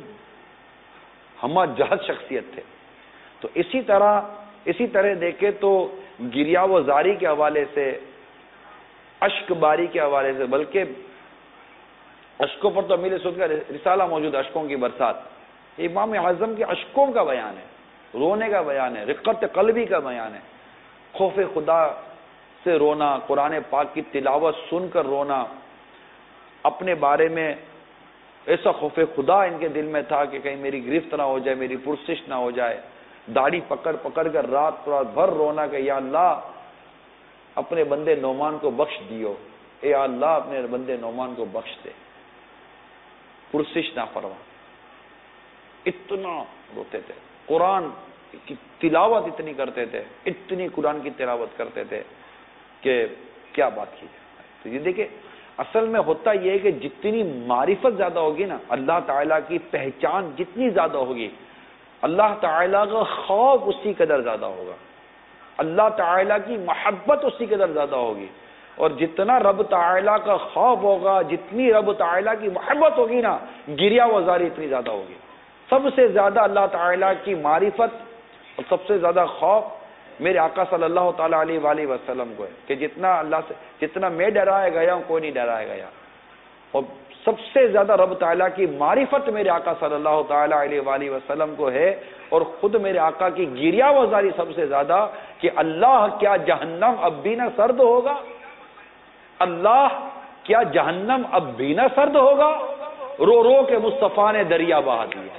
ہم جہد شخصیت تھے. تو اسی طرح اسی طرح دیکھے تو گریا و زاری کے حوالے سے اشک باری کے حوالے سے بلکہ اشکوں پر تو امیر سعود کا رسالہ موجود اشکوں کی برسات. امام اعظم کے اشکوں کا بیان ہے رونے کا بیان ہے رقت قلبی کا بیان ہے خوف خدا سے رونا قرآن پاک کی تلاوت سن کر رونا اپنے بارے میں ایسا خوف خدا ان کے دل میں تھا کہ کہیں میری گرفت نہ ہو جائے میری پرسش نہ ہو جائے. داڑھی پکڑ پکڑ کر رات رات بھر رونا کہ یا اللہ اپنے بندے نعمان کو بخش دیو اے اللہ اپنے بندے نعمان کو بخش دے پرسش نہ فرما. اتنا روتے تھے قرآن کی تلاوت اتنی کرتے تھے اتنی قرآن کی تلاوت کرتے تھے کہ کیا بات کی جائے. تو یہ دیکھیں اصل میں ہوتا یہ ہے کہ جتنی معرفت زیادہ ہوگی نا اللہ تعالیٰ کی پہچان جتنی زیادہ ہوگی اللہ تعالیٰ کا خوف اسی قدر زیادہ ہوگا اللہ تعالیٰ کی محبت اسی قدر زیادہ ہوگی. اور جتنا رب تعالیٰ کا خوف ہوگا جتنی رب تعالیٰ کی محبت ہوگی نا گریا وزاری اتنی زیادہ ہوگی. سب سے زیادہ اللہ تعالیٰ کی معرفت اور سب سے زیادہ خوف میرے آقا صلی اللہ تعالیٰ علیہ وآلہ وسلم کو ہے کہ جتنا اللہ سے جتنا میں ڈرایا گیا ہوں کوئی نہیں ڈرایا گیا. اور سب سے زیادہ رب تعالیٰ کی معرفت میرے آقا صلی اللہ تعالیٰ علیہ وآلہ وسلم کو ہے. اور خود میرے آقا کی گریا وزاری سب سے زیادہ کہ اللہ کیا جہنم اب بھی نہ سرد ہوگا اللہ کیا جہنم اب بھی نہ سرد ہوگا رو رو کے مصطفیٰ نے دریا بہا دیا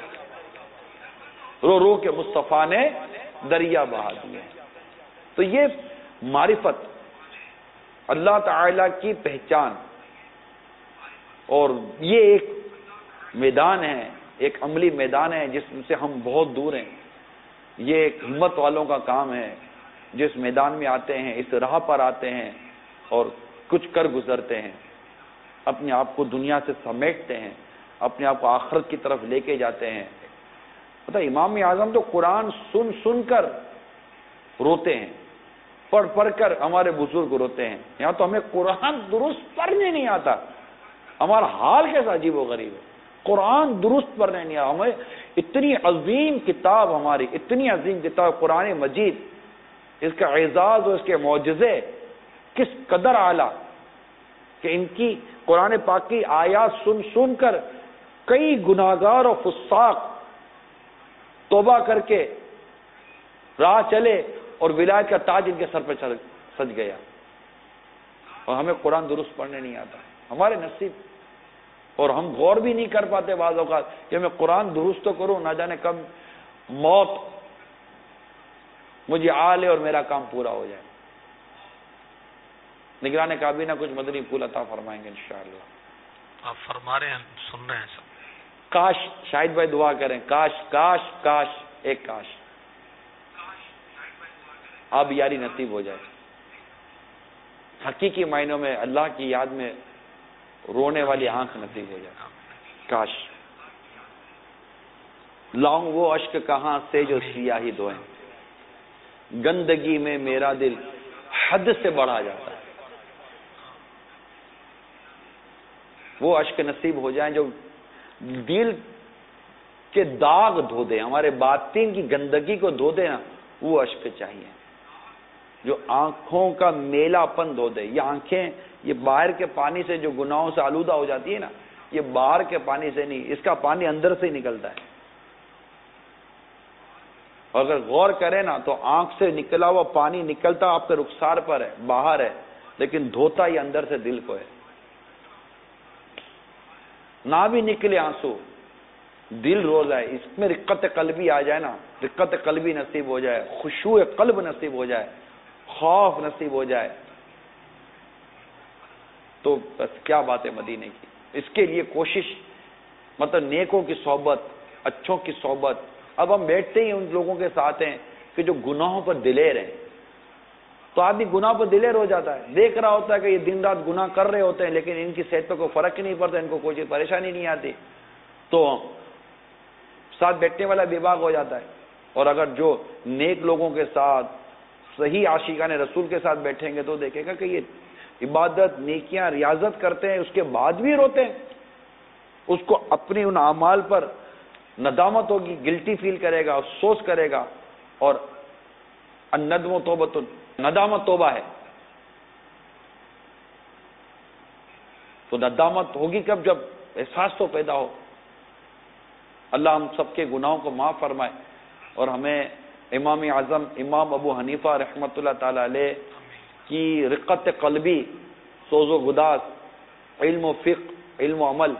رو رو کے مصطفیٰ نے دریا بہا دیا. تو یہ معرفت اللہ تعالی کی پہچان اور یہ ایک میدان ہے ایک عملی میدان ہے جس سے ہم بہت دور ہیں. یہ ایک ہمت والوں کا کام ہے جس میدان میں آتے ہیں, اس راہ پر آتے ہیں اور کچھ کر گزرتے ہیں, اپنے آپ کو دنیا سے سمیٹتے ہیں, اپنے آپ کو آخرت کی طرف لے کے جاتے ہیں. پتہ امام اعظم تو قرآن سن سن کر روتے ہیں, پڑھ پڑھ کر ہمارے بزرگ روتے ہیں. یہاں تو ہمیں قرآن درست پڑھنے نہیں آتا, ہمارا حال کیسا عجیب و غریب ہے. قرآن درست پڑھنے نہیں آتا. ہمیں اتنی عظیم کتاب, ہماری اتنی عظیم کتاب قرآن مجید, اس کا اعزاز اور اس کے معجزے کس قدر اعلیٰ کہ ان کی قرآن پاک کی آیات سن سن کر کئی گناہگار اور فساق توبہ کر کے راہ چلے اور ولایت کا تاج ان کے سر پہ سج گیا. اور ہمیں قرآن درست پڑھنے نہیں آتا, ہمارے نصیب. اور ہم غور بھی نہیں کر پاتے بعض اوقات کہ میں قرآن درست تو کروں, نہ جانے کب موت مجھے آ لے اور میرا کام پورا ہو جائے. نگران کابینہ کچھ مدنی پھول عطا فرمائیں گے انشاءاللہ. آپ فرما رہے ہیں, سن رہے ہیں سب. کاش شاہد بھائی دعا کریں, کاش کاش کاش ایک کاش اب یاری نصیب ہو جائے. حقیقی معنوں میں اللہ کی یاد میں رونے والی آنکھ نصیب ہو جائے. کاش لاؤں وہ اشک کہاں سے جو سیاہی دھوئیں, گندگی میں میرا دل حد سے بڑھا جاتا ہے. وہ اشک نصیب ہو جائیں جو دل کے داغ دھو دے, ہمارے باطن کی گندگی کو دھو دے نا, وہ اشک چاہیے جو آنکھوں کا میلا پن دھو دے. یہ آنکھیں یہ باہر کے پانی سے جو گناہوں سے آلودہ ہو جاتی ہے نا, یہ باہر کے پانی سے نہیں, اس کا پانی اندر سے ہی نکلتا ہے. اور اگر غور کریں نا تو آنکھ سے نکلا ہوا پانی نکلتا آپ کے رخسار پر ہے, باہر ہے, لیکن دھوتا ہی اندر سے دل کو ہے. نہ بھی نکلے آنسو, دل رو جائے, اس میں رقت قلبی آ جائے نا, رقت قلبی نصیب ہو جائے, خشوع قلب نصیب ہو جائے, خوف نصیب ہو جائے, تو بس کیا بات ہے مدینے کی. اس کے لیے کوشش, مطلب نیکوں کی صحبت, اچھوں کی صحبت. اب ہم بیٹھتے ہی ان لوگوں کے ساتھ ہیں کہ جو گناہوں پر دلیر ہیں, تو آدمی گناہ پر دلیر ہو جاتا ہے, دیکھ رہا ہوتا ہے کہ یہ دن رات گناہ کر رہے ہوتے ہیں لیکن ان کی صحت پہ کوئی فرق ہی نہیں پڑتا, ان کو کوئی پریشانی نہیں آتی, تو ساتھ بیٹھنے والا بے باک ہو جاتا ہے. اور اگر جو نیک لوگوں کے ساتھ صحیح عاشقان رسول کے ساتھ بیٹھیں گے تو دیکھے گا کہ یہ عبادت نیکیاں ریاضت کرتے ہیں, اس کے بعد بھی روتے ہیں. اس کو اپنی ان اعمال پر ندامت ہوگی, گلٹی فیل کرے گا, افسوس کرے گا. اور الندم و توبۃ, ندامت توبہ ہے. تو ندامت ہوگی کب, جب احساس تو پیدا ہو. اللہ ہم سب کے گناہوں کو معاف فرمائے اور ہمیں امام اعظم امام ابو حنیفہ رحمۃ اللہ تعالی علیہ کی رقت قلبی, سوز و گداز, علم و فقہ, علم و عمل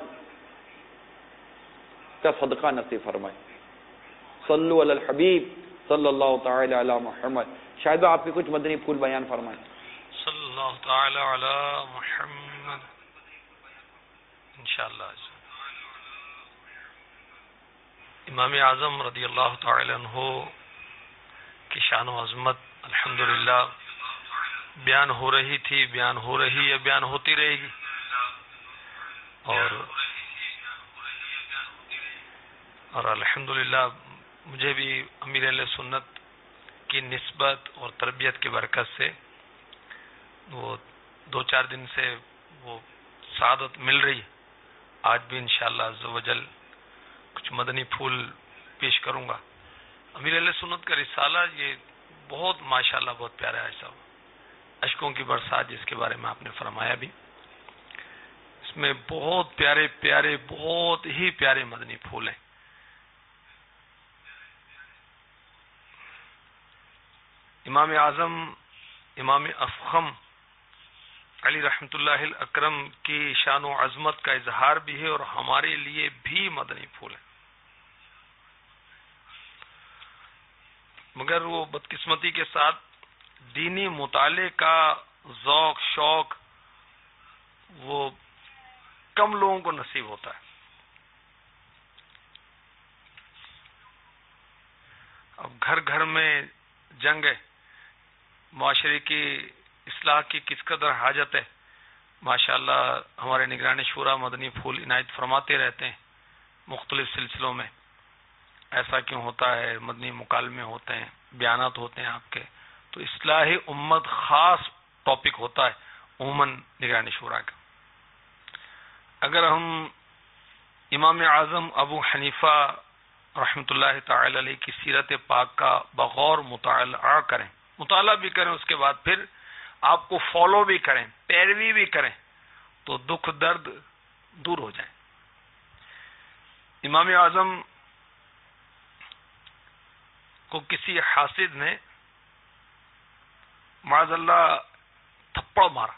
کا صدقہ نصیب فرمائے. صلو علی الحبیب صلی اللہ تعالی علی محمد. شاید آپ کے کچھ مدنی پھول بیان فرمائیں. صلی اللہ تعالی علی محمد. انشاءاللہ امام اعظم رضی اللہ تعالی عنہ کی شان و عظمت الحمدللہ بیان ہو رہی تھی, بیان ہو رہی ہے, بیان ہوتی رہے گی. اور اور الحمدللہ مجھے بھی امیر اہل سنت کی نسبت اور تربیت کی برکت سے وہ دو چار دن سے وہ سعادت مل رہی. آج بھی انشاءاللہ عز و جل کچھ مدنی پھول پیش کروں گا. امیر اہل سنت کا رسالہ یہ بہت ماشاءاللہ بہت پیارا ہے صاحب. اشکوں کی برسات جس کے بارے میں آپ نے فرمایا بھی, اس میں بہت پیارے پیارے بہت ہی پیارے مدنی پھول ہیں. امام اعظم امام افخم علی رحمت اللہ الاکرم کی شان و عظمت کا اظہار بھی ہے اور ہمارے لیے بھی مدنی پھول ہے. مگر وہ بدقسمتی کے ساتھ دینی مطالعے کا ذوق شوق وہ کم لوگوں کو نصیب ہوتا ہے. اب گھر گھر میں جنگ ہے، معاشرے کی اصلاح کی کس قدر حاجت ہے. ماشاءاللہ ہمارے نگران شورا مدنی پھول عنایت فرماتے رہتے ہیں مختلف سلسلوں میں. ایسا کیوں ہوتا ہے؟ مدنی مکالمے ہوتے ہیں، بیانات ہوتے ہیں آپ کے. تو اصلاح امت خاص ٹاپک ہوتا ہے عموماً نگران شورا کا. اگر ہم امام اعظم ابو حنیفہ رحمۃ اللہ تعالی علیہ کی سیرت پاک کا بغور مطالعہ کریں، مطالعہ بھی کریں، اس کے بعد پھر آپ کو فالو بھی کریں، پیروی بھی کریں، تو دکھ درد دور ہو جائیں. امام اعظم کو کسی حاسد نے معاذ اللہ تھپڑ مارا.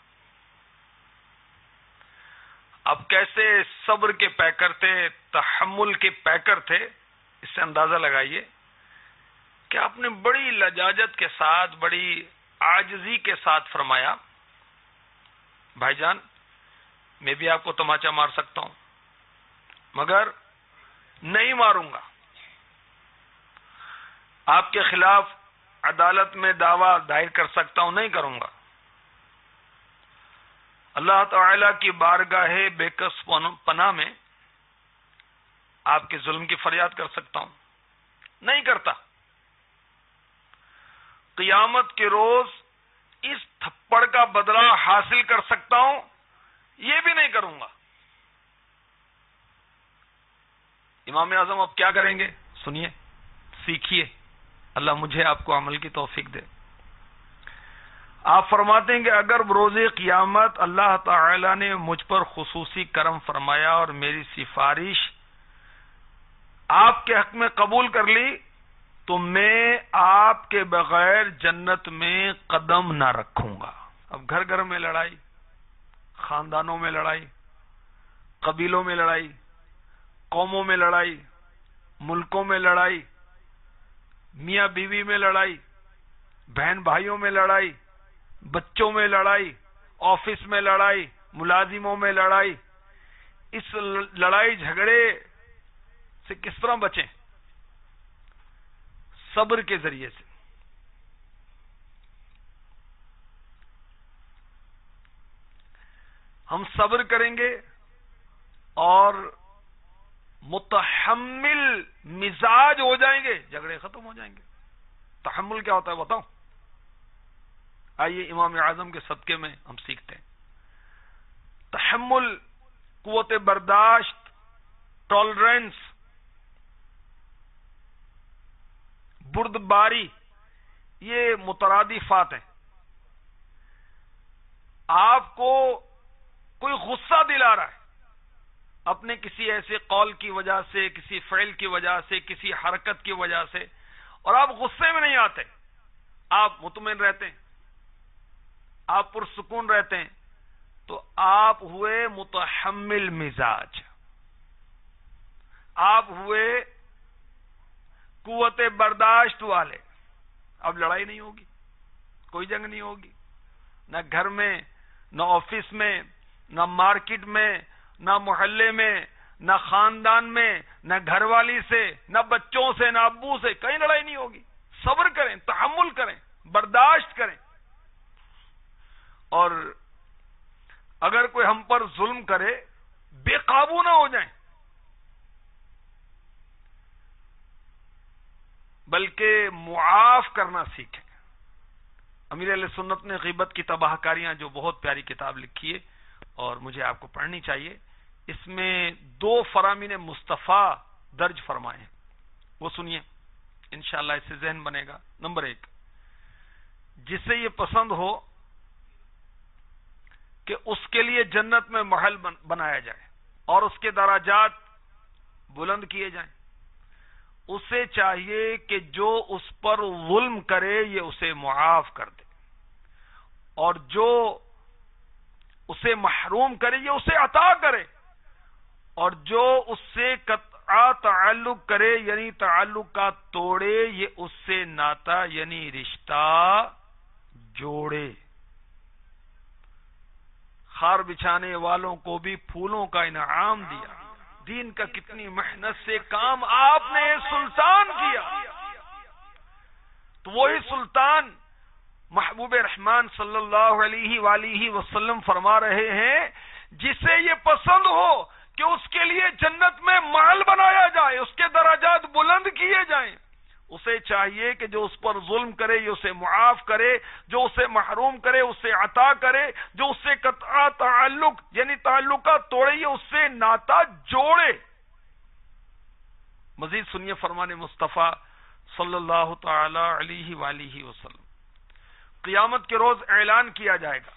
اب کیسے صبر کے پیکر تھے، تحمل کے پیکر تھے، اس سے اندازہ لگائیے کہ آپ نے بڑی لجاجت کے ساتھ، بڑی عاجزی کے ساتھ فرمایا، بھائی جان میں بھی آپ کو تماچا مار سکتا ہوں مگر نہیں ماروں گا. آپ کے خلاف عدالت میں دعویٰ دائر کر سکتا ہوں، نہیں کروں گا. اللہ تعالی کی بارگاہ بے کس پناہ میں آپ کے ظلم کی فریاد کر سکتا ہوں، نہیں کرتا. قیامت کے روز اس تھپڑ کا بدلہ حاصل کر سکتا ہوں، یہ بھی نہیں کروں گا. امام اعظم اب کیا کریں گے؟ سنیے، سیکھیے. اللہ مجھے آپ کو عمل کی توفیق دے. آپ فرماتے ہیں کہ اگر روز قیامت اللہ تعالی نے مجھ پر خصوصی کرم فرمایا اور میری سفارش آپ کے حق میں قبول کر لی تو میں آپ کے بغیر جنت میں قدم نہ رکھوں گا. اب گھر گھر میں لڑائی، خاندانوں میں لڑائی، قبیلوں میں لڑائی، قوموں میں لڑائی، ملکوں میں لڑائی، میاں بیوی میں لڑائی، بہن بھائیوں میں لڑائی، بچوں میں لڑائی، آفس میں لڑائی، ملازموں میں لڑائی. اس لڑائی جھگڑے سے کس طرح بچیں؟ صبر کے ذریعے سے. ہم صبر کریں گے اور متحمل مزاج ہو جائیں گے، جھگڑے ختم ہو جائیں گے. تحمل کیا ہوتا ہے بتاؤ؟ آئیے امام اعظم کے صدقے میں ہم سیکھتے ہیں. تحمل، قوت برداشت، ٹالرنس، بردباری، یہ مترادفات ہیں. آپ کو کوئی غصہ دلا رہا ہے اپنے کسی ایسے قول کی وجہ سے، کسی فعل کی وجہ سے، کسی حرکت کی وجہ سے، اور آپ غصے میں نہیں آتے، آپ مطمئن رہتے ہیں، آپ پرسکون رہتے ہیں، تو آپ ہوئے متحمل مزاج، آپ ہوئے قوت برداشت والے. اب لڑائی نہیں ہوگی، کوئی جنگ نہیں ہوگی، نہ گھر میں، نہ آفس میں، نہ مارکیٹ میں، نہ محلے میں، نہ خاندان میں، نہ گھر والی سے، نہ بچوں سے، نہ ابو سے، کہیں لڑائی نہیں ہوگی. صبر کریں، تحمل کریں، برداشت کریں. اور اگر کوئی ہم پر ظلم کرے بے قابو نہ ہو جائیں، بلکہ معاف کرنا سیکھیں. امیر اہل سنت نے غیبت کی تباہ کاریاں جو بہت پیاری کتاب لکھی ہے اور مجھے آپ کو پڑھنی چاہیے، اس میں دو فرامین مصطفیٰ درج فرمائے ہیں، وہ سنیے انشاءاللہ اس سے ذہن بنے گا. نمبر ایک، جسے یہ پسند ہو کہ اس کے لیے جنت میں محل بنایا جائے اور اس کے درجات بلند کیے جائیں، اسے چاہیے کہ جو اس پر ظلم کرے یہ اسے معاف کر دے، اور جو اسے محروم کرے یہ اسے عطا کرے، اور جو اس سے قطع تعلق کرے یعنی تعلقات توڑے یہ اس سے ناتا یعنی رشتہ جوڑے. خار بچھانے والوں کو بھی پھولوں کا انعام دیا. دین کا کتنی محنت سے کام آپ نے سلطان کیا. تو وہی سلطان محبوب رحمان صلی اللہ علیہ وآلہ وسلم فرما رہے ہیں جسے یہ پسند ہو کہ اس کے لیے جنت میں محل بنایا جائے، اس کے درجات بلند کیے جائیں، اسے چاہیے کہ جو اس پر ظلم کرے یہ اسے معاف کرے، جو اسے محروم کرے اسے عطا کرے، جو اس سے قطع تعلق یعنی تعلقات توڑے یہ اس سے ناتا جوڑے۔ مزید سنیے فرمان مصطفیٰ صلی اللہ تعالی علیہ وآلہ وسلم۔ قیامت کے روز اعلان کیا جائے گا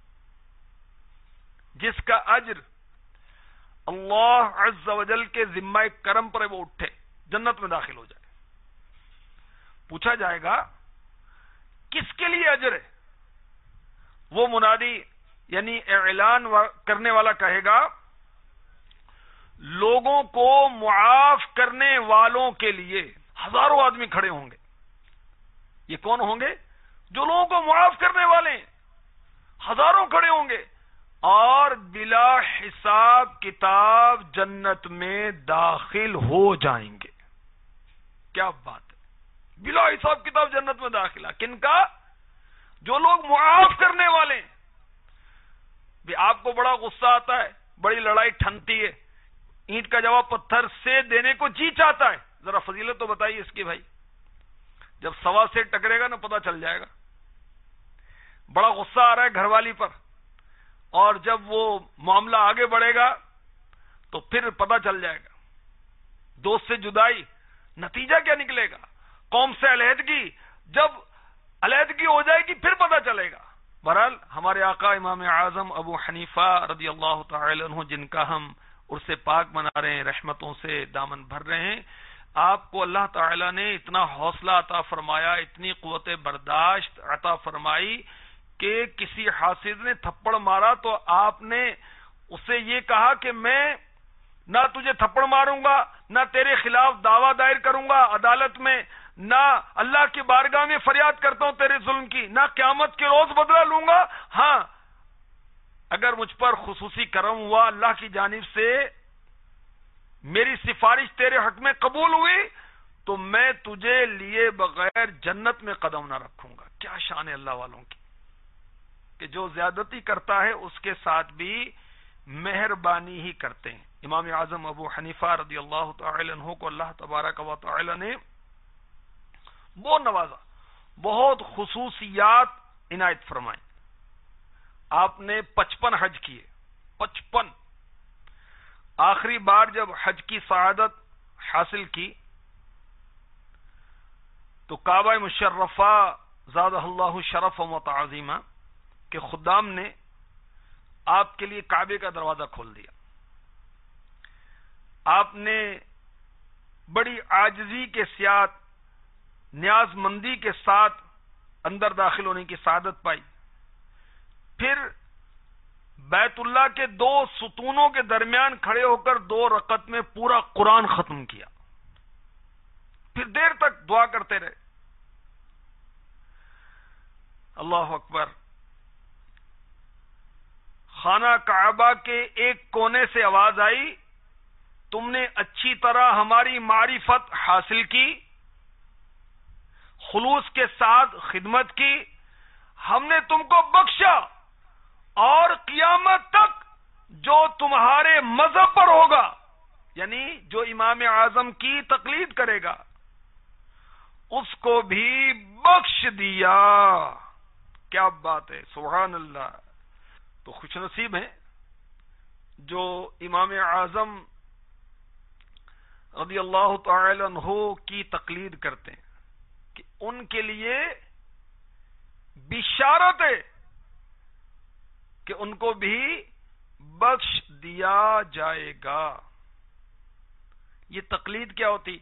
جس کا اجر اللہ عز و جل کے ذمہ کرم پر وہ اٹھے، جنت میں داخل ہو جائے۔ پوچھا جائے گا کس کے لیے اجر ہے؟ وہ منادی یعنی اعلان کرنے والا کہے گا لوگوں کو معاف کرنے والوں کے لیے۔ ہزاروں آدمی کھڑے ہوں گے، یہ کون ہوں گے؟ جو لوگوں کو معاف کرنے والے ہیں، ہزاروں کھڑے ہوں گے اور بلا حساب کتاب جنت میں داخل ہو جائیں گے۔ کیا بات ہے، بلا حساب کتاب جنت میں داخلہ کن کا؟ جو لوگ معاف کرنے والے ہیں۔ بھی آپ کو بڑا غصہ آتا ہے، بڑی لڑائی ٹھنتی ہے، اینٹ کا جواب پتھر سے دینے کو جی چاہتا ہے، ذرا فضیلت تو بتائیے اس کی بھائی۔ جب سوا سے ٹکرے گا نا پتہ چل جائے گا۔ بڑا غصہ آ رہا ہے گھر والی پر، اور جب وہ معاملہ آگے بڑھے گا تو پھر پتہ چل جائے گا۔ دوست سے جدائی، نتیجہ کیا نکلے گا؟ قوم سے علیحدگی، جب علیحدگی ہو جائے گی پھر پتہ چلے گا۔ بہرحال ہمارے آقا امام اعظم ابو حنیفہ رضی اللہ تعالی عنہ جن کا ہم عرس پاک منا رہے ہیں، رحمتوں سے دامن بھر رہے ہیں، آپ کو اللہ تعالی نے اتنا حوصلہ عطا فرمایا، اتنی قوت برداشت عطا فرمائی کہ کسی حاسد نے تھپڑ مارا تو آپ نے اسے یہ کہا کہ میں نہ تجھے تھپڑ ماروں گا، نہ تیرے خلاف دعویٰ دائر کروں گا عدالت میں، نہ اللہ کی بارگاہ میں فریاد کرتا ہوں تیرے ظلم کی، نہ قیامت کے روز بدلہ لوں گا۔ ہاں اگر مجھ پر خصوصی کرم ہوا، اللہ کی جانب سے میری سفارش تیرے حق میں قبول ہوئی تو میں تجھے لیے بغیر جنت میں قدم نہ رکھوں گا۔ کیا شان ہے اللہ والوں کی کہ جو زیادتی کرتا ہے اس کے ساتھ بھی مہربانی ہی کرتے ہیں۔ امام اعظم ابو حنیفہ رضی اللہ تعالی عنہ کو اللہ تبارک و تعالی نے بہت نوازا، بہت خصوصیات عنایت فرمائیں۔ آپ نے پچپن حج کیے، پچپن۔ آخری بار جب حج کی سعادت حاصل کی تو کعبہ مشرفہ زادہ اللہ شرف و تعظیمہ کے خدام نے آپ کے لیے کعبے کا دروازہ کھول دیا۔ آپ نے بڑی عاجزی کے ساتھ، نیاز مندی کے ساتھ اندر داخل ہونے کی سعادت پائی۔ پھر بیت اللہ کے دو ستونوں کے درمیان کھڑے ہو کر دو رکعت میں پورا قرآن ختم کیا، پھر دیر تک دعا کرتے رہے۔ اللہ اکبر۔ خانہ کعبہ کے ایک کونے سے آواز آئی، تم نے اچھی طرح ہماری معرفت حاصل کی، خلوص کے ساتھ خدمت کی، ہم نے تم کو بخشا، اور قیامت تک جو تمہارے مذہب پر ہوگا، یعنی جو امام اعظم کی تقلید کرے گا، اس کو بھی بخش دیا۔ کیا بات ہے، سبحان اللہ۔ تو خوش نصیب ہیں جو امام اعظم رضی اللہ تعالی عنہ کی تقلید کرتے ہیں کہ ان کے لیے بشارت ہے کہ ان کو بھی بخش دیا جائے گا۔ یہ تقلید کیا ہوتی؟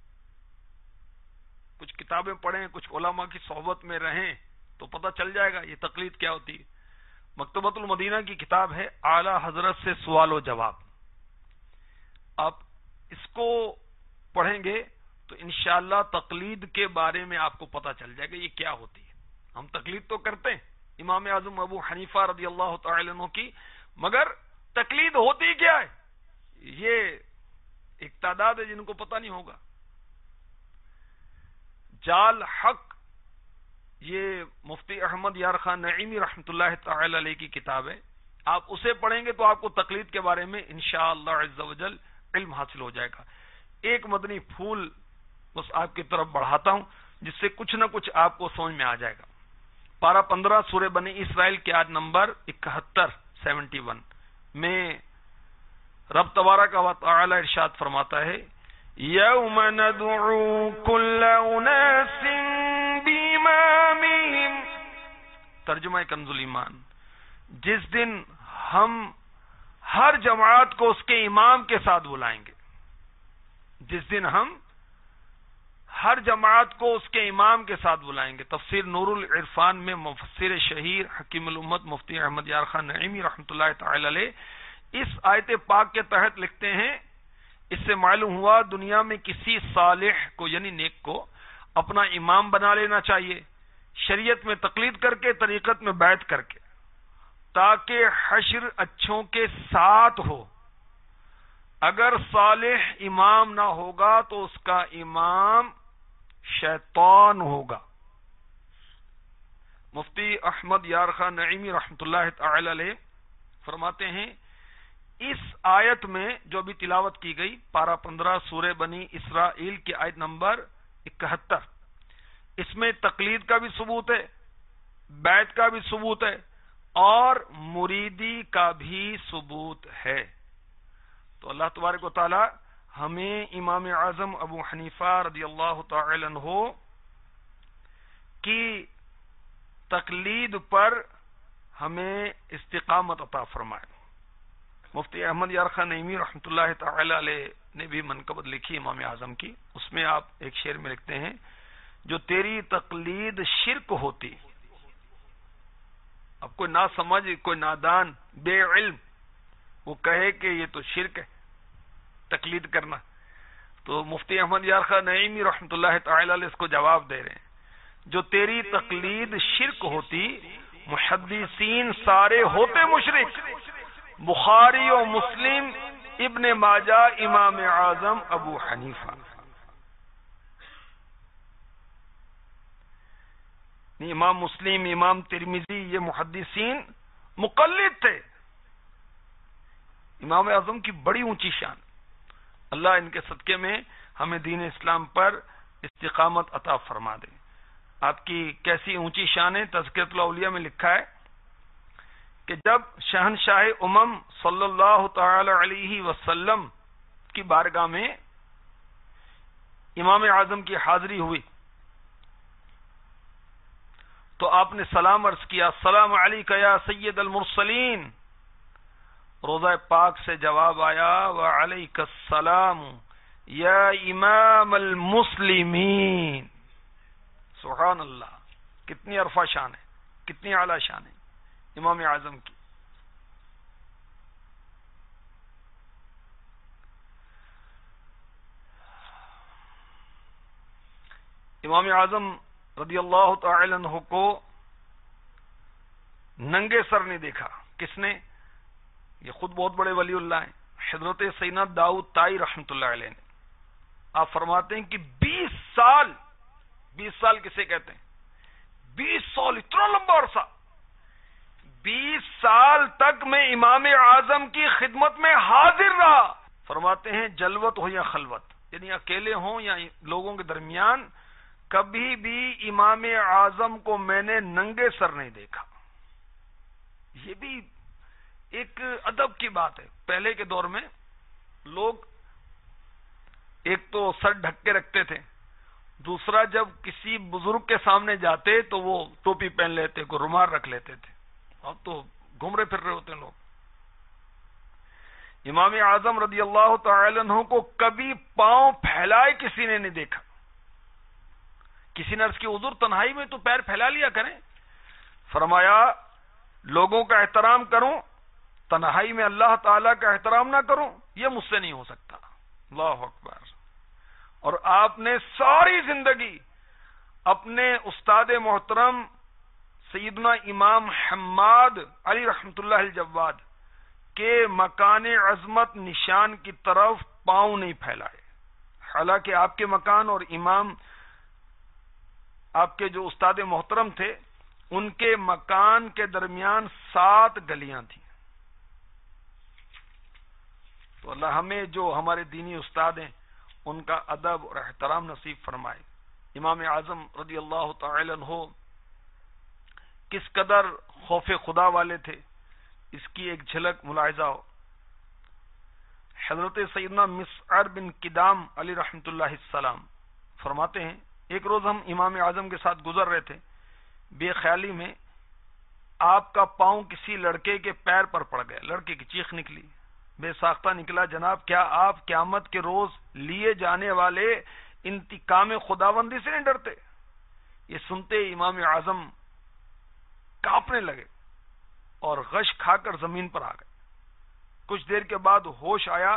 کچھ کتابیں پڑھیں، کچھ علماء کی صحبت میں رہیں تو پتہ چل جائے گا یہ تقلید کیا ہوتی ہے۔ مکتبۃ المدینہ کی کتاب ہے اعلی حضرت سے سوال و جواب، آپ اس کو پڑھیں گے تو انشاءاللہ تقلید کے بارے میں آپ کو پتہ چل جائے گا یہ کیا ہوتی ہے۔ ہم تقلید تو کرتے ہیں امام اعظم ابو حنیفہ رضی اللہ تعالی عنہ کی، مگر تقلید ہوتی کیا ہے یہ ایک تعداد ہے جن کو پتہ نہیں ہوگا۔ جال حق یہ مفتی احمد یار خان نعیمی رحمۃ اللہ تعالی علیہ کی کتاب ہے. آپ اسے پڑھیں گے تو آپ کو تقلید کے بارے میں انشاءاللہ عز و جل علم حاصل ہو جائے گا. ایک مدنی پھول بس آپ کی طرف بڑھاتا ہوں جس سے کچھ نہ کچھ آپ کو سمجھ میں آ جائے گا. پارہ پندرہ سورہ بنی اسرائیل کی آیت نمبر اکہتر سیونٹی ون میں رب تبارک و تعالی ارشاد فرماتا ہے یوم ندعو کل اناس بامامہم. ترجمہ کنز الایمان. جس دن ہم ہر جماعت کو اس کے امام کے ساتھ بلائیں گے. جس دن ہم ہر جماعت کو اس کے امام کے ساتھ بلائیں گے. تفسیر نور العرفان میں مفسر شہیر حکیم الامت مفتی احمد یار خان نعیمی رحمۃ اللہ تعالی علیہ اس آیت پاک کے تحت لکھتے ہیں اس سے معلوم ہوا دنیا میں کسی صالح کو یعنی نیک کو اپنا امام بنا لینا چاہیے، شریعت میں تقلید کر کے، طریقت میں بیعت کر کے، تاکہ حشر اچھوں کے ساتھ ہو. اگر صالح امام نہ ہوگا تو اس کا امام شیطان ہوگا. مفتی احمد یار خان نعیمی رحمۃ اللہ تعالی علیہ فرماتے ہیں اس آیت میں جو بھی تلاوت کی گئی پارہ پندرہ سورہ بنی اسرائیل کی آیت نمبر اکہتر، اس میں تقلید کا بھی ثبوت ہے، بیعت کا بھی ثبوت ہے اور مریدی کا بھی ثبوت ہے. تو اللہ تبارک و تعالی ہمیں امام اعظم ابو حنیفہ رضی اللہ تعالی عنہ کی تقلید پر ہمیں استقامت عطا فرمائے. مفتی احمد یار خان نعیمی رحمۃ اللہ تعالی علیہ نے بھی منقبت لکھی امام اعظم کی. اس میں آپ ایک شعر میں لکھتے ہیں جو تیری تقلید شرک ہوتی. اب کوئی نہ سمجھ، کوئی نادان بے علم وہ کہے کہ یہ تو شرک ہے تقلید کرنا، تو مفتی احمد یار خان نعیمی رحمۃ اللہ تعالی علیہ اس کو جواب دے رہے ہیں جو تیری تقلید شرک ہوتی محدثین سارے ہوتے مشرک. بخاری و مسلم، ابن ماجہ، امام اعظم ابو حنیفہ. امام مسلم، امام ترمذی یہ محدثین مقلد تھے. امام اعظم کی بڑی اونچی شان. اللہ ان کے صدقے میں ہمیں دین اسلام پر استقامت عطا فرما دے. آپ کی کیسی اونچی شان ہے. تذکرۃ الاولیاء میں لکھا ہے کہ جب شہنشاہ امم صلی اللہ تعالی علیہ وسلم کی بارگاہ میں امام اعظم کی حاضری ہوئی تو آپ نے سلام عرض کیا، السلام علیکہ یا سید المرسلین. روضہ پاک سے جواب آیا وعلیک السلام یا امام المسلمین. سبحان اللہ، کتنی عرفہ شان ہے، کتنی اعلی شان ہے امام اعظم کی. امام اعظم رضی اللہ تعالی عنہ کو ننگے سر نہیں دیکھا. کس نے؟ یہ خود بہت بڑے ولی اللہ ہیں، حضرت سیدنا داؤد طائی رحمۃ اللہ علیہ نے. آپ فرماتے ہیں کہ بیس سال بیس سال کسے کہتے ہیں؟ بیس سال اتنا لمبا عرصہ. بیس سال تک میں امام اعظم کی خدمت میں حاضر رہا. فرماتے ہیں جلوت ہو یا خلوت، یعنی اکیلے ہوں یا لوگوں کے درمیان، کبھی بھی امام اعظم کو میں نے ننگے سر نہیں دیکھا. یہ بھی ایک ادب کی بات ہے. پہلے کے دور میں لوگ ایک تو سر ڈھک کے رکھتے تھے، دوسرا جب کسی بزرگ کے سامنے جاتے تو وہ ٹوپی پہن لیتے، کوئی رومال رکھ لیتے تھے. اب تو گھوم رہے پھر رہے ہوتے ہیں لوگ. امام اعظم رضی اللہ تعالی عنہ کو کبھی پاؤں پھیلائے کسی نے نہیں دیکھا. کسی نے عرض کی حضور تنہائی میں تو پیر پھیلا لیا کریں. فرمایا لوگوں کا احترام کروں، تنہائی میں اللہ تعالی کا احترام نہ کروں، یہ مجھ سے نہیں ہو سکتا. اللہ اکبر. اور آپ نے ساری زندگی اپنے استاد محترم سیدنا امام حماد علی رحمت اللہ الجواد کے مکان عظمت نشان کی طرف پاؤں نہیں پھیلائے. حالانکہ آپ کے مکان اور امام آپ کے جو استاد محترم تھے ان کے مکان کے درمیان سات گلیاں تھیں. تو اللہ ہمیں جو ہمارے دینی استاد ہیں ان کا ادب اور احترام نصیب فرمائے. امام اعظم رضی اللہ تعالی عنہ کس قدر خوف خدا والے تھے اس کی ایک جھلک ملاحظہ ہو. حضرت سیدنا مسعر بن کدام علی رحمۃ اللہ السلام فرماتے ہیں ایک روز ہم امام اعظم کے ساتھ گزر رہے تھے، بے خیالی میں آپ کا پاؤں کسی لڑکے کے پیر پر پڑ گیا. لڑکے کی چیخ نکلی، بے ساختہ نکلا، جناب کیا آپ قیامت کے روز لیے جانے والے انتقام خداوندی سے نہیں ڈرتے؟ یہ سنتے امام اعظم کانپنے لگے اور غش کھا کر زمین پر آ گئے. کچھ دیر کے بعد ہوش آیا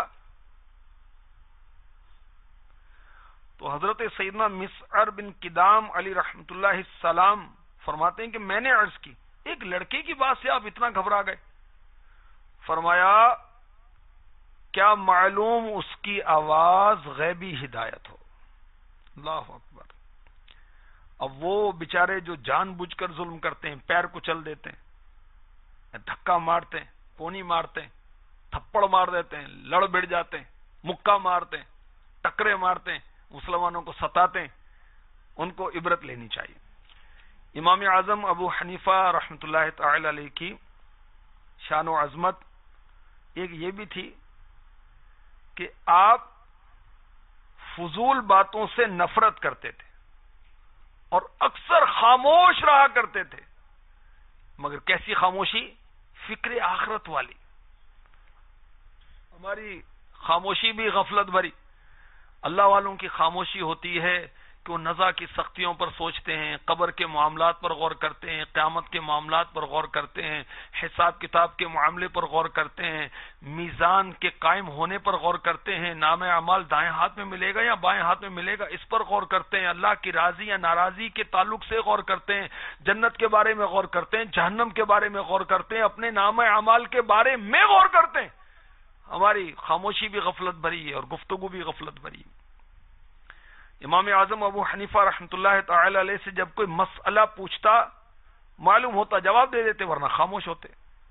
تو حضرت سیدنا مسعر بن کدام علی رحمۃ اللہ السلام فرماتے ہیں کہ میں نے عرض کی ایک لڑکے کی بات سے آپ اتنا گھبرا گئے؟ فرمایا کیا معلوم اس کی آواز غیبی ہدایت ہو. اللہ اکبر. اب وہ بیچارے جو جان بوجھ کر ظلم کرتے ہیں، پیر کچل دیتے ہیں، دھکا مارتے ہیں، پونی مارتے ہیں، تھپڑ مار دیتے ہیں، لڑ بڑ جاتے ہیں، مکہ مارتے ہیں، ٹکرے مارتے ہیں، مسلمانوں کو ستاتے ہیں، ان کو عبرت لینی چاہیے. امام اعظم ابو حنیفہ رحمۃ اللہ تعالی علیہ کی شان و عظمت ایک یہ بھی تھی کہ آپ فضول باتوں سے نفرت کرتے تھے اور اکثر خاموش رہا کرتے تھے، مگر کیسی خاموشی؟ فکر آخرت والی. ہماری خاموشی بھی غفلت بھری. اللہ والوں کی خاموشی ہوتی ہے کہ وہ نزا کی سختیوں پر سوچتے ہیں، قبر کے معاملات پر غور کرتے ہیں، قیامت کے معاملات پر غور کرتے ہیں، حساب کتاب کے معاملے پر غور کرتے ہیں، میزان کے قائم ہونے پر غور کرتے ہیں، نام اعمال دائیں ہاتھ میں ملے گا یا بائیں ہاتھ میں ملے گا اس پر غور کرتے ہیں، اللہ کی راضی یا ناراضی کے تعلق سے غور کرتے ہیں، جنت کے بارے میں غور کرتے ہیں، جہنم کے بارے میں غور کرتے ہیں، اپنے نام اعمال کے بارے میں غور کرتے ہیں. ہماری خاموشی بھی غفلت بھری ہے اور گفتگو بھی غفلت بھری ہے. امام اعظم ابو حنیفہ رحمۃ اللہ تعالی علیہ سے جب کوئی مسئلہ پوچھتا معلوم ہوتا جواب دے دیتے، ورنہ خاموش ہوتے.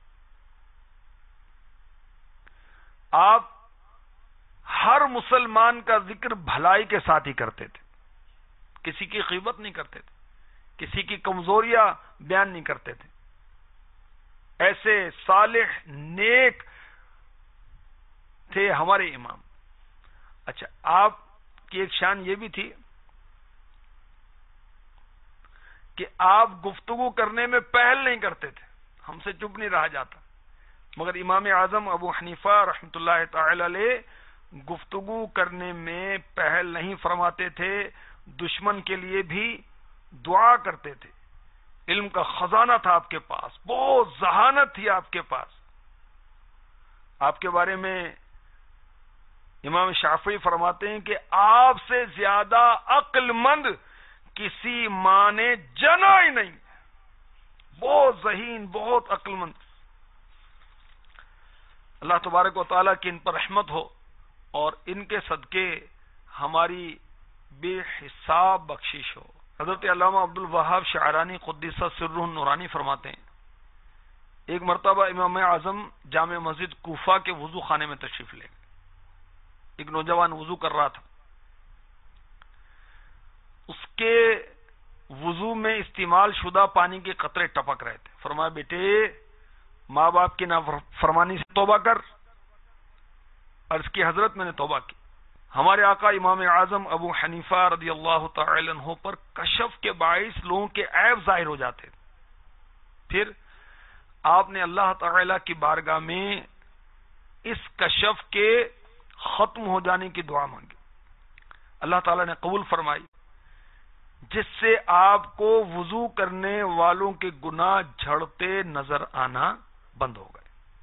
آپ ہر مسلمان کا ذکر بھلائی کے ساتھ ہی کرتے تھے، کسی کی غیبت نہیں کرتے تھے، کسی کی کمزوریاں بیان نہیں کرتے تھے. ایسے صالح نیک تھے ہمارے امام. اچھا، آپ کی ایک شان یہ بھی تھی کہ آپ گفتگو کرنے میں پہل نہیں کرتے تھے، ہم سے چپ نہیں رہا جاتا. مگر امام اعظم ابو حنیفہ رحمۃ اللہ تعالی علیہ گفتگو کرنے میں پہل نہیں فرماتے تھے، دشمن کے لیے بھی دعا کرتے تھے. علم کا خزانہ تھا آپ کے پاس، بہت ذہانت تھی آپ کے پاس. آپ کے بارے میں امام شافعی فرماتے ہیں کہ آپ سے زیادہ عقل مند کسی ماں نے جنا ہی نہیں. بہت ذہین، بہت عقل مند. اللہ تبارک و تعالیٰ کی ان پر رحمت ہو اور ان کے صدقے ہماری بے حساب بخشش ہو. حضرت علامہ عبد الوہاب شعرانی قدس سرہ نورانی فرماتے ہیں ایک مرتبہ امام اعظم جامع مسجد کوفہ کے وضو خانے میں تشریف لے گئے. ایک نوجوان وضو کر رہا تھا، اس کے وضو میں استعمال شدہ پانی کے قطرے ٹپک رہے تھے. فرمایا بیٹے ماں باپ کی نافرمانی سے توبہ کر. عرض کی حضرت میں نے توبہ کی. ہمارے آقا امام اعظم ابو حنیفہ رضی اللہ تعالی عنہ پر کشف کے باعث لوگوں کے عیب ظاہر ہو جاتے. پھر آپ نے اللہ تعالی کی بارگاہ میں اس کشف کے ختم ہو جانے کی دعا مانگی. اللہ تعالی نے قبول فرمائی، جس سے آپ کو وضو کرنے والوں کے گناہ جھڑتے نظر آنا بند ہو گئے.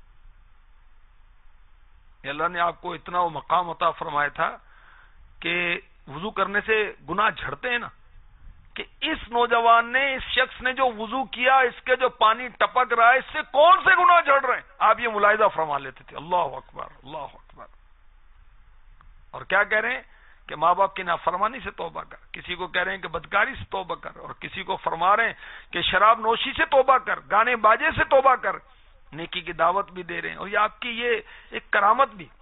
اللہ نے آپ کو اتنا وہ مقام عطا فرمایا تھا کہ وضو کرنے سے گناہ جھڑتے ہیں نا، کہ اس نوجوان نے، اس شخص نے جو وضو کیا، اس کے جو پانی ٹپک رہا ہے، اس سے کون سے گناہ جھڑ رہے ہیں. آپ یہ ملاحظہ فرما لیتے تھے. اللہ اکبر، اللہ اکبر. اور کیا کہہ رہے ہیں کہ کہ ماں باپ کی نافرمانی سے توبہ کر، کسی کو کہہ رہے ہیں کہ بدکاری سے توبہ کر، اور کسی کو فرما رہے ہیں کہ شراب نوشی سے توبہ کر، گانے باجے سے توبہ کر، نیکی کی دعوت بھی دے رہے ہیں. اور یہ آپ کی یہ ایک کرامت بھی.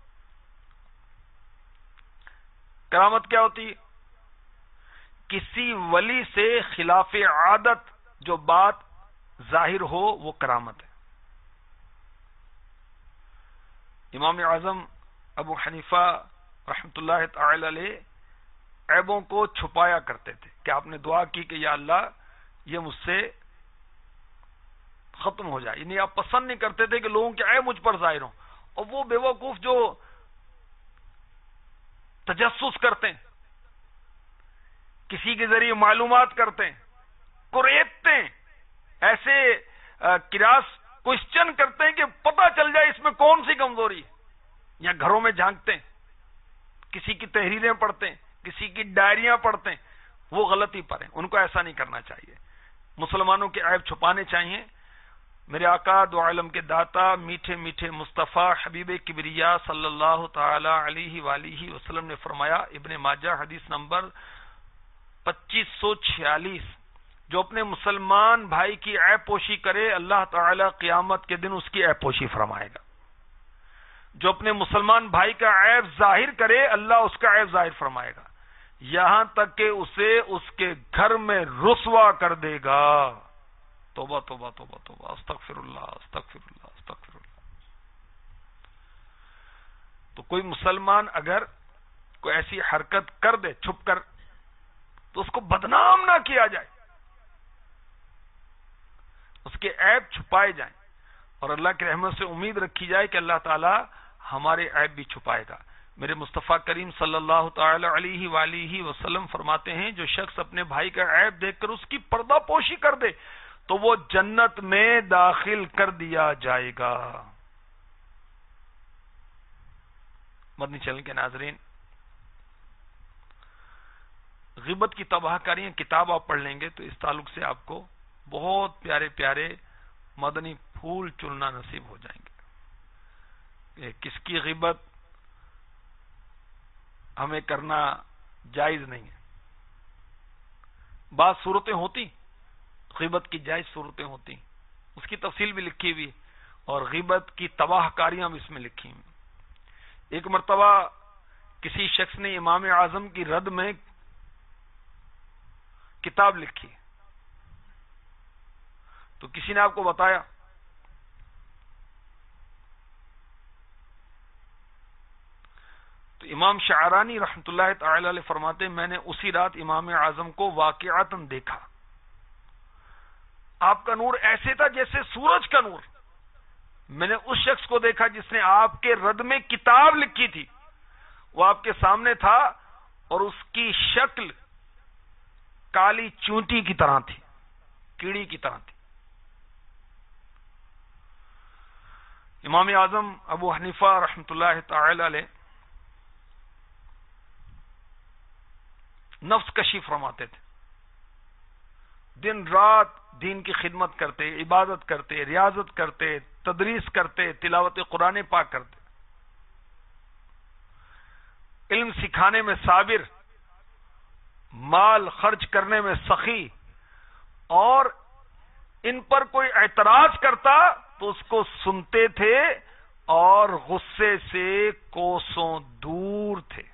کرامت کیا ہوتی ہے؟ کسی ولی سے خلاف عادت جو بات ظاہر ہو وہ کرامت ہے. امام اعظم ابو حنیفہ رحمۃ اللہ تعالی علیہ عیبوں کو چھپایا کرتے تھے کہ آپ نے دعا کی کہ یا اللہ یہ مجھ سے ختم ہو جائے. یعنی آپ پسند نہیں کرتے تھے کہ لوگوں کے عیب مجھ پر ظاہر ہوں. اور وہ بے وقوف جو تجسس کرتے ہیں، کسی کے ذریعے معلومات کرتے ہیں، کوریدتے ہیں، ایسے کراس کوشچن کرتے ہیں کہ پتہ چل جائے اس میں کون سی کمزوری ہے، یا گھروں میں جھانکتے ہیں، کسی کی تحریریں پڑھتے ہیں، کسی کی ڈائریاں پڑھتے ہیں، وہ غلطی پر ہیں. ان کو ایسا نہیں کرنا چاہیے. مسلمانوں کے عیب چھپانے چاہیے. میرے آقا دو عالم کے داتا میٹھے میٹھے مصطفیٰ حبیب کبریا صلی اللہ تعالی علیہ وآلہ وسلم نے فرمایا، ابن ماجہ حدیث نمبر پچیس سو چھیالیس، جو اپنے مسلمان بھائی کی عیب پوشی کرے اللہ تعالی قیامت کے دن اس کی عیب پوشی فرمائے گا. جو اپنے مسلمان بھائی کا عیب ظاہر کرے اللہ اس کا عیب ظاہر فرمائے گا، یہاں تک کہ اسے اس کے گھر میں رسوا کر دے گا. توبہ توبہ توبہ توبہ، استغفر اللہ استغفر اللہ استغفر اللہ. تو کوئی مسلمان اگر کوئی ایسی حرکت کر دے چھپ کر تو اس کو بدنام نہ کیا جائے، اس کے عیب چھپائے جائیں، اور اللہ کی رحمت سے امید رکھی جائے کہ اللہ تعالی ہمارے عیب بھی چھپائے گا. میرے مصطفیٰ کریم صلی اللہ تعالی علیہ وآلہ وسلم فرماتے ہیں، جو شخص اپنے بھائی کا عیب دیکھ کر اس کی پردہ پوشی کر دے تو وہ جنت میں داخل کر دیا جائے گا. مدنی چینل کے ناظرین، غیبت کی تباہ کاریاں کتاب آپ پڑھ لیں گے تو اس تعلق سے آپ کو بہت پیارے پیارے مدنی پھول چننا نصیب ہو جائیں گے کہ کس کی غیبت ہمیں کرنا جائز نہیں ہے. بعض صورتیں ہوتی غیبت کی جائز صورتیں ہوتی، اس کی تفصیل بھی لکھی ہوئی، اور غیبت کی تباہ کاریاں بھی اس میں لکھی ہوئی. ایک مرتبہ کسی شخص نے امام اعظم کی رد میں کتاب لکھی، تو کسی نے آپ کو بتایا، تو امام شعرانی رحمۃ اللہ تعالی علیہ فرماتے میں نے اسی رات امام اعظم کو واقعتاً دیکھا. آپ کا نور ایسے تھا جیسے سورج کا نور. میں نے اس شخص کو دیکھا جس نے آپ کے رد میں کتاب لکھی تھی، وہ آپ کے سامنے تھا اور اس کی شکل کالی چونٹی کی طرح تھی، کیڑی کی طرح تھی. امام اعظم ابو حنیفہ رحمۃ اللہ تعالی علیہ نفس کشی فرماتے تھے. دن رات دین کی خدمت کرتے، عبادت کرتے، ریاضت کرتے، تدریس کرتے، تلاوت قرآن پاک کرتے، علم سکھانے میں صابر، مال خرچ کرنے میں سخی، اور ان پر کوئی اعتراض کرتا تو اس کو سنتے تھے اور غصے سے کوسوں دور تھے.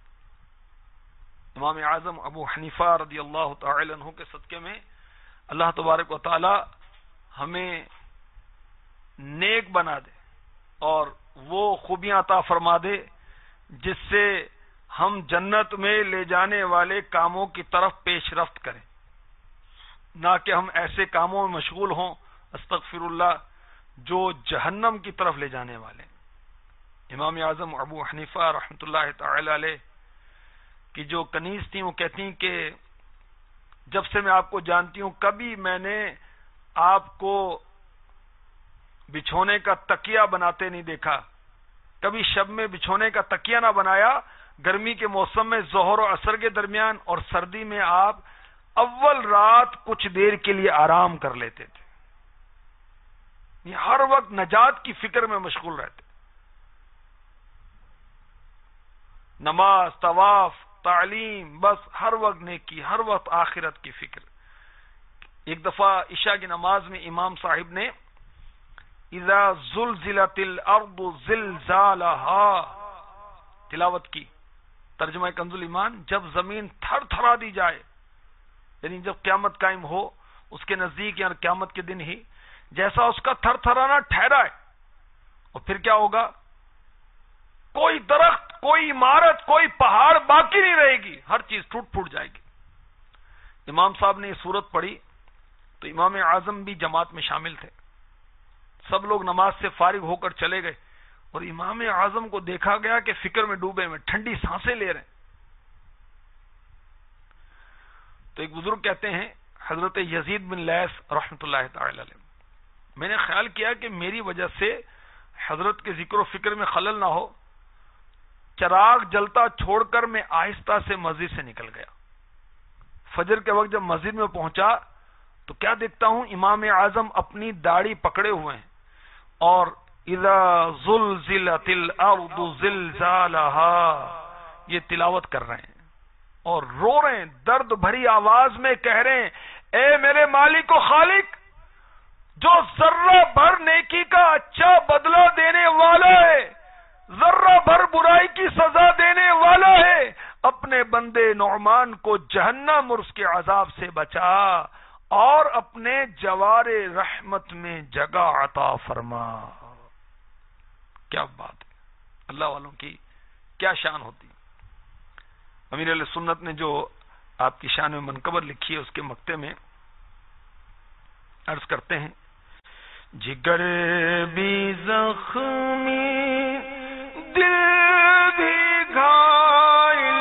امام اعظم ابو حنیفہ رضی اللہ تعالی عنہ کے صدقے میں اللہ تبارک و تعالی ہمیں نیک بنا دے اور وہ خوبیاں عطا فرما دے جس سے ہم جنت میں لے جانے والے کاموں کی طرف پیش رفت کریں، نہ کہ ہم ایسے کاموں میں مشغول ہوں استغفر اللہ جو جہنم کی طرف لے جانے والے. امام اعظم ابو حنیفہ رحمۃ اللہ تعالی علیہ کی جو کنیز تھی وہ کہتی ہیں کہ جب سے میں آپ کو جانتی ہوں کبھی میں نے آپ کو بچھونے کا تکیہ بناتے نہیں دیکھا، کبھی شب میں بچھونے کا تکیہ نہ بنایا. گرمی کے موسم میں ظہر و عصر کے درمیان اور سردی میں آپ اول رات کچھ دیر کے لیے آرام کر لیتے تھے. ہر وقت نجات کی فکر میں مشغول رہتے. نماز، طواف، تعلیم، بس ہر وقت نیکی، ہر وقت آخرت کی فکر. ایک دفعہ عشاء کی نماز میں امام صاحب نے اذا زلزلت الارض زلزالها تلاوت کی. ترجمہ کنز الایمان، جب زمین تھر تھرا دی جائے، یعنی جب قیامت قائم ہو، اس کے نزدیک یا قیامت کے دن ہی جیسا اس کا تھر تھرانا ٹھہرا ہے، اور پھر کیا ہوگا؟ کوئی درخت، کوئی عمارت، کوئی پہاڑ باقی نہیں رہے گی، ہر چیز ٹوٹ پھوٹ جائے گی. امام صاحب نے یہ سورت پڑھی تو امام اعظم بھی جماعت میں شامل تھے. سب لوگ نماز سے فارغ ہو کر چلے گئے اور امام اعظم کو دیکھا گیا کہ فکر میں ڈوبے میں ٹھنڈی سانسیں لے رہے ہیں. تو ایک بزرگ کہتے ہیں حضرت یزید بن لیث رحمۃ اللہ تعالی علیہ، میں نے خیال کیا کہ میری وجہ سے حضرت کے ذکر و فکر میں خلل نہ ہو، چراغ جلتا چھوڑ کر میں آہستہ سے مسجد سے نکل گیا. فجر کے وقت جب مسجد میں پہنچا تو کیا دیکھتا ہوں، امام اعظم اپنی داڑھی پکڑے ہوئے ہیں اور اذا زلزلت الارض زلزالها یہ تلاوت کر رہے ہیں اور رو رہے ہیں، درد بھری آواز میں کہہ رہے ہیں، اے میرے مالک و خالق، جو ذرہ بھر نیکی کا اچھا بدلہ دینے والا ہے، ذرہ بھر برائی کی سزا دینے والا ہے، اپنے بندے نعمان کو جہنم اور اس کے عذاب سے بچا اور اپنے جوار رحمت میں جگہ عطا فرما. کیا بات ہے، اللہ والوں کی کیا شان ہوتی. امیر علیہ سنت نے جو آپ کی شان میں منقبت لکھی ہے اس کے مقطع میں عرض کرتے ہیں، جگر بھی زخمی دل بھی گھائل،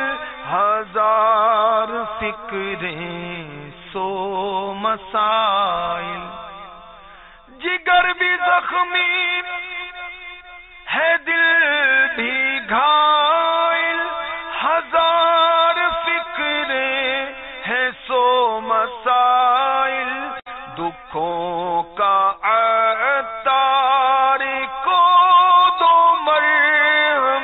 ہزار فکریں سو مسائل. جگر بھی زخمی ہے دل بھی گھائل، ہزار فکریں ہیں سو مسائل. دکھوں کا عطار کو دو مرہم،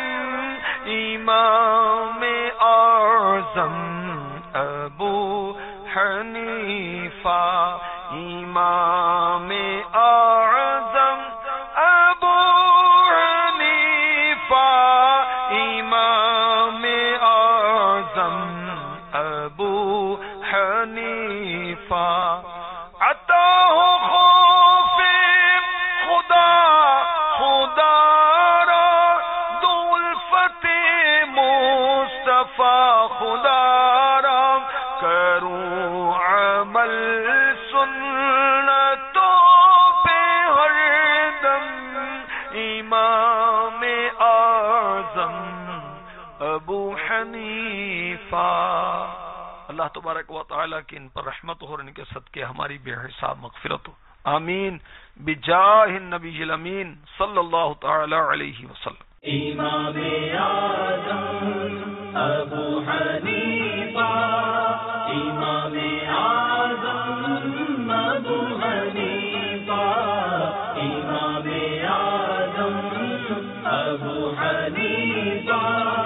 امام اعظم ابو حنیفہ، امام اعظم ابو حنیفہ، امام اعظم ابو حنیفہ. عطا ہو خوف خدا خدا را، دو الفت مصطفیٰ خدا را، کروں عمل سنتوں پہ ہر دم، امام اعظم ابو حنیفہ. اللہ تبارک و تعالیٰ کی ان پر رحمت ہو اور ان کے صدقے ہماری بے حساب مغفرت ہو. آمین بجاہ النبی الامین صلی اللہ تعالی علیہ وسلم. امام اعظم ابو حنیفہ، امام اعظم ابو حنیفہ، امام اعظم ابو حنیفہ.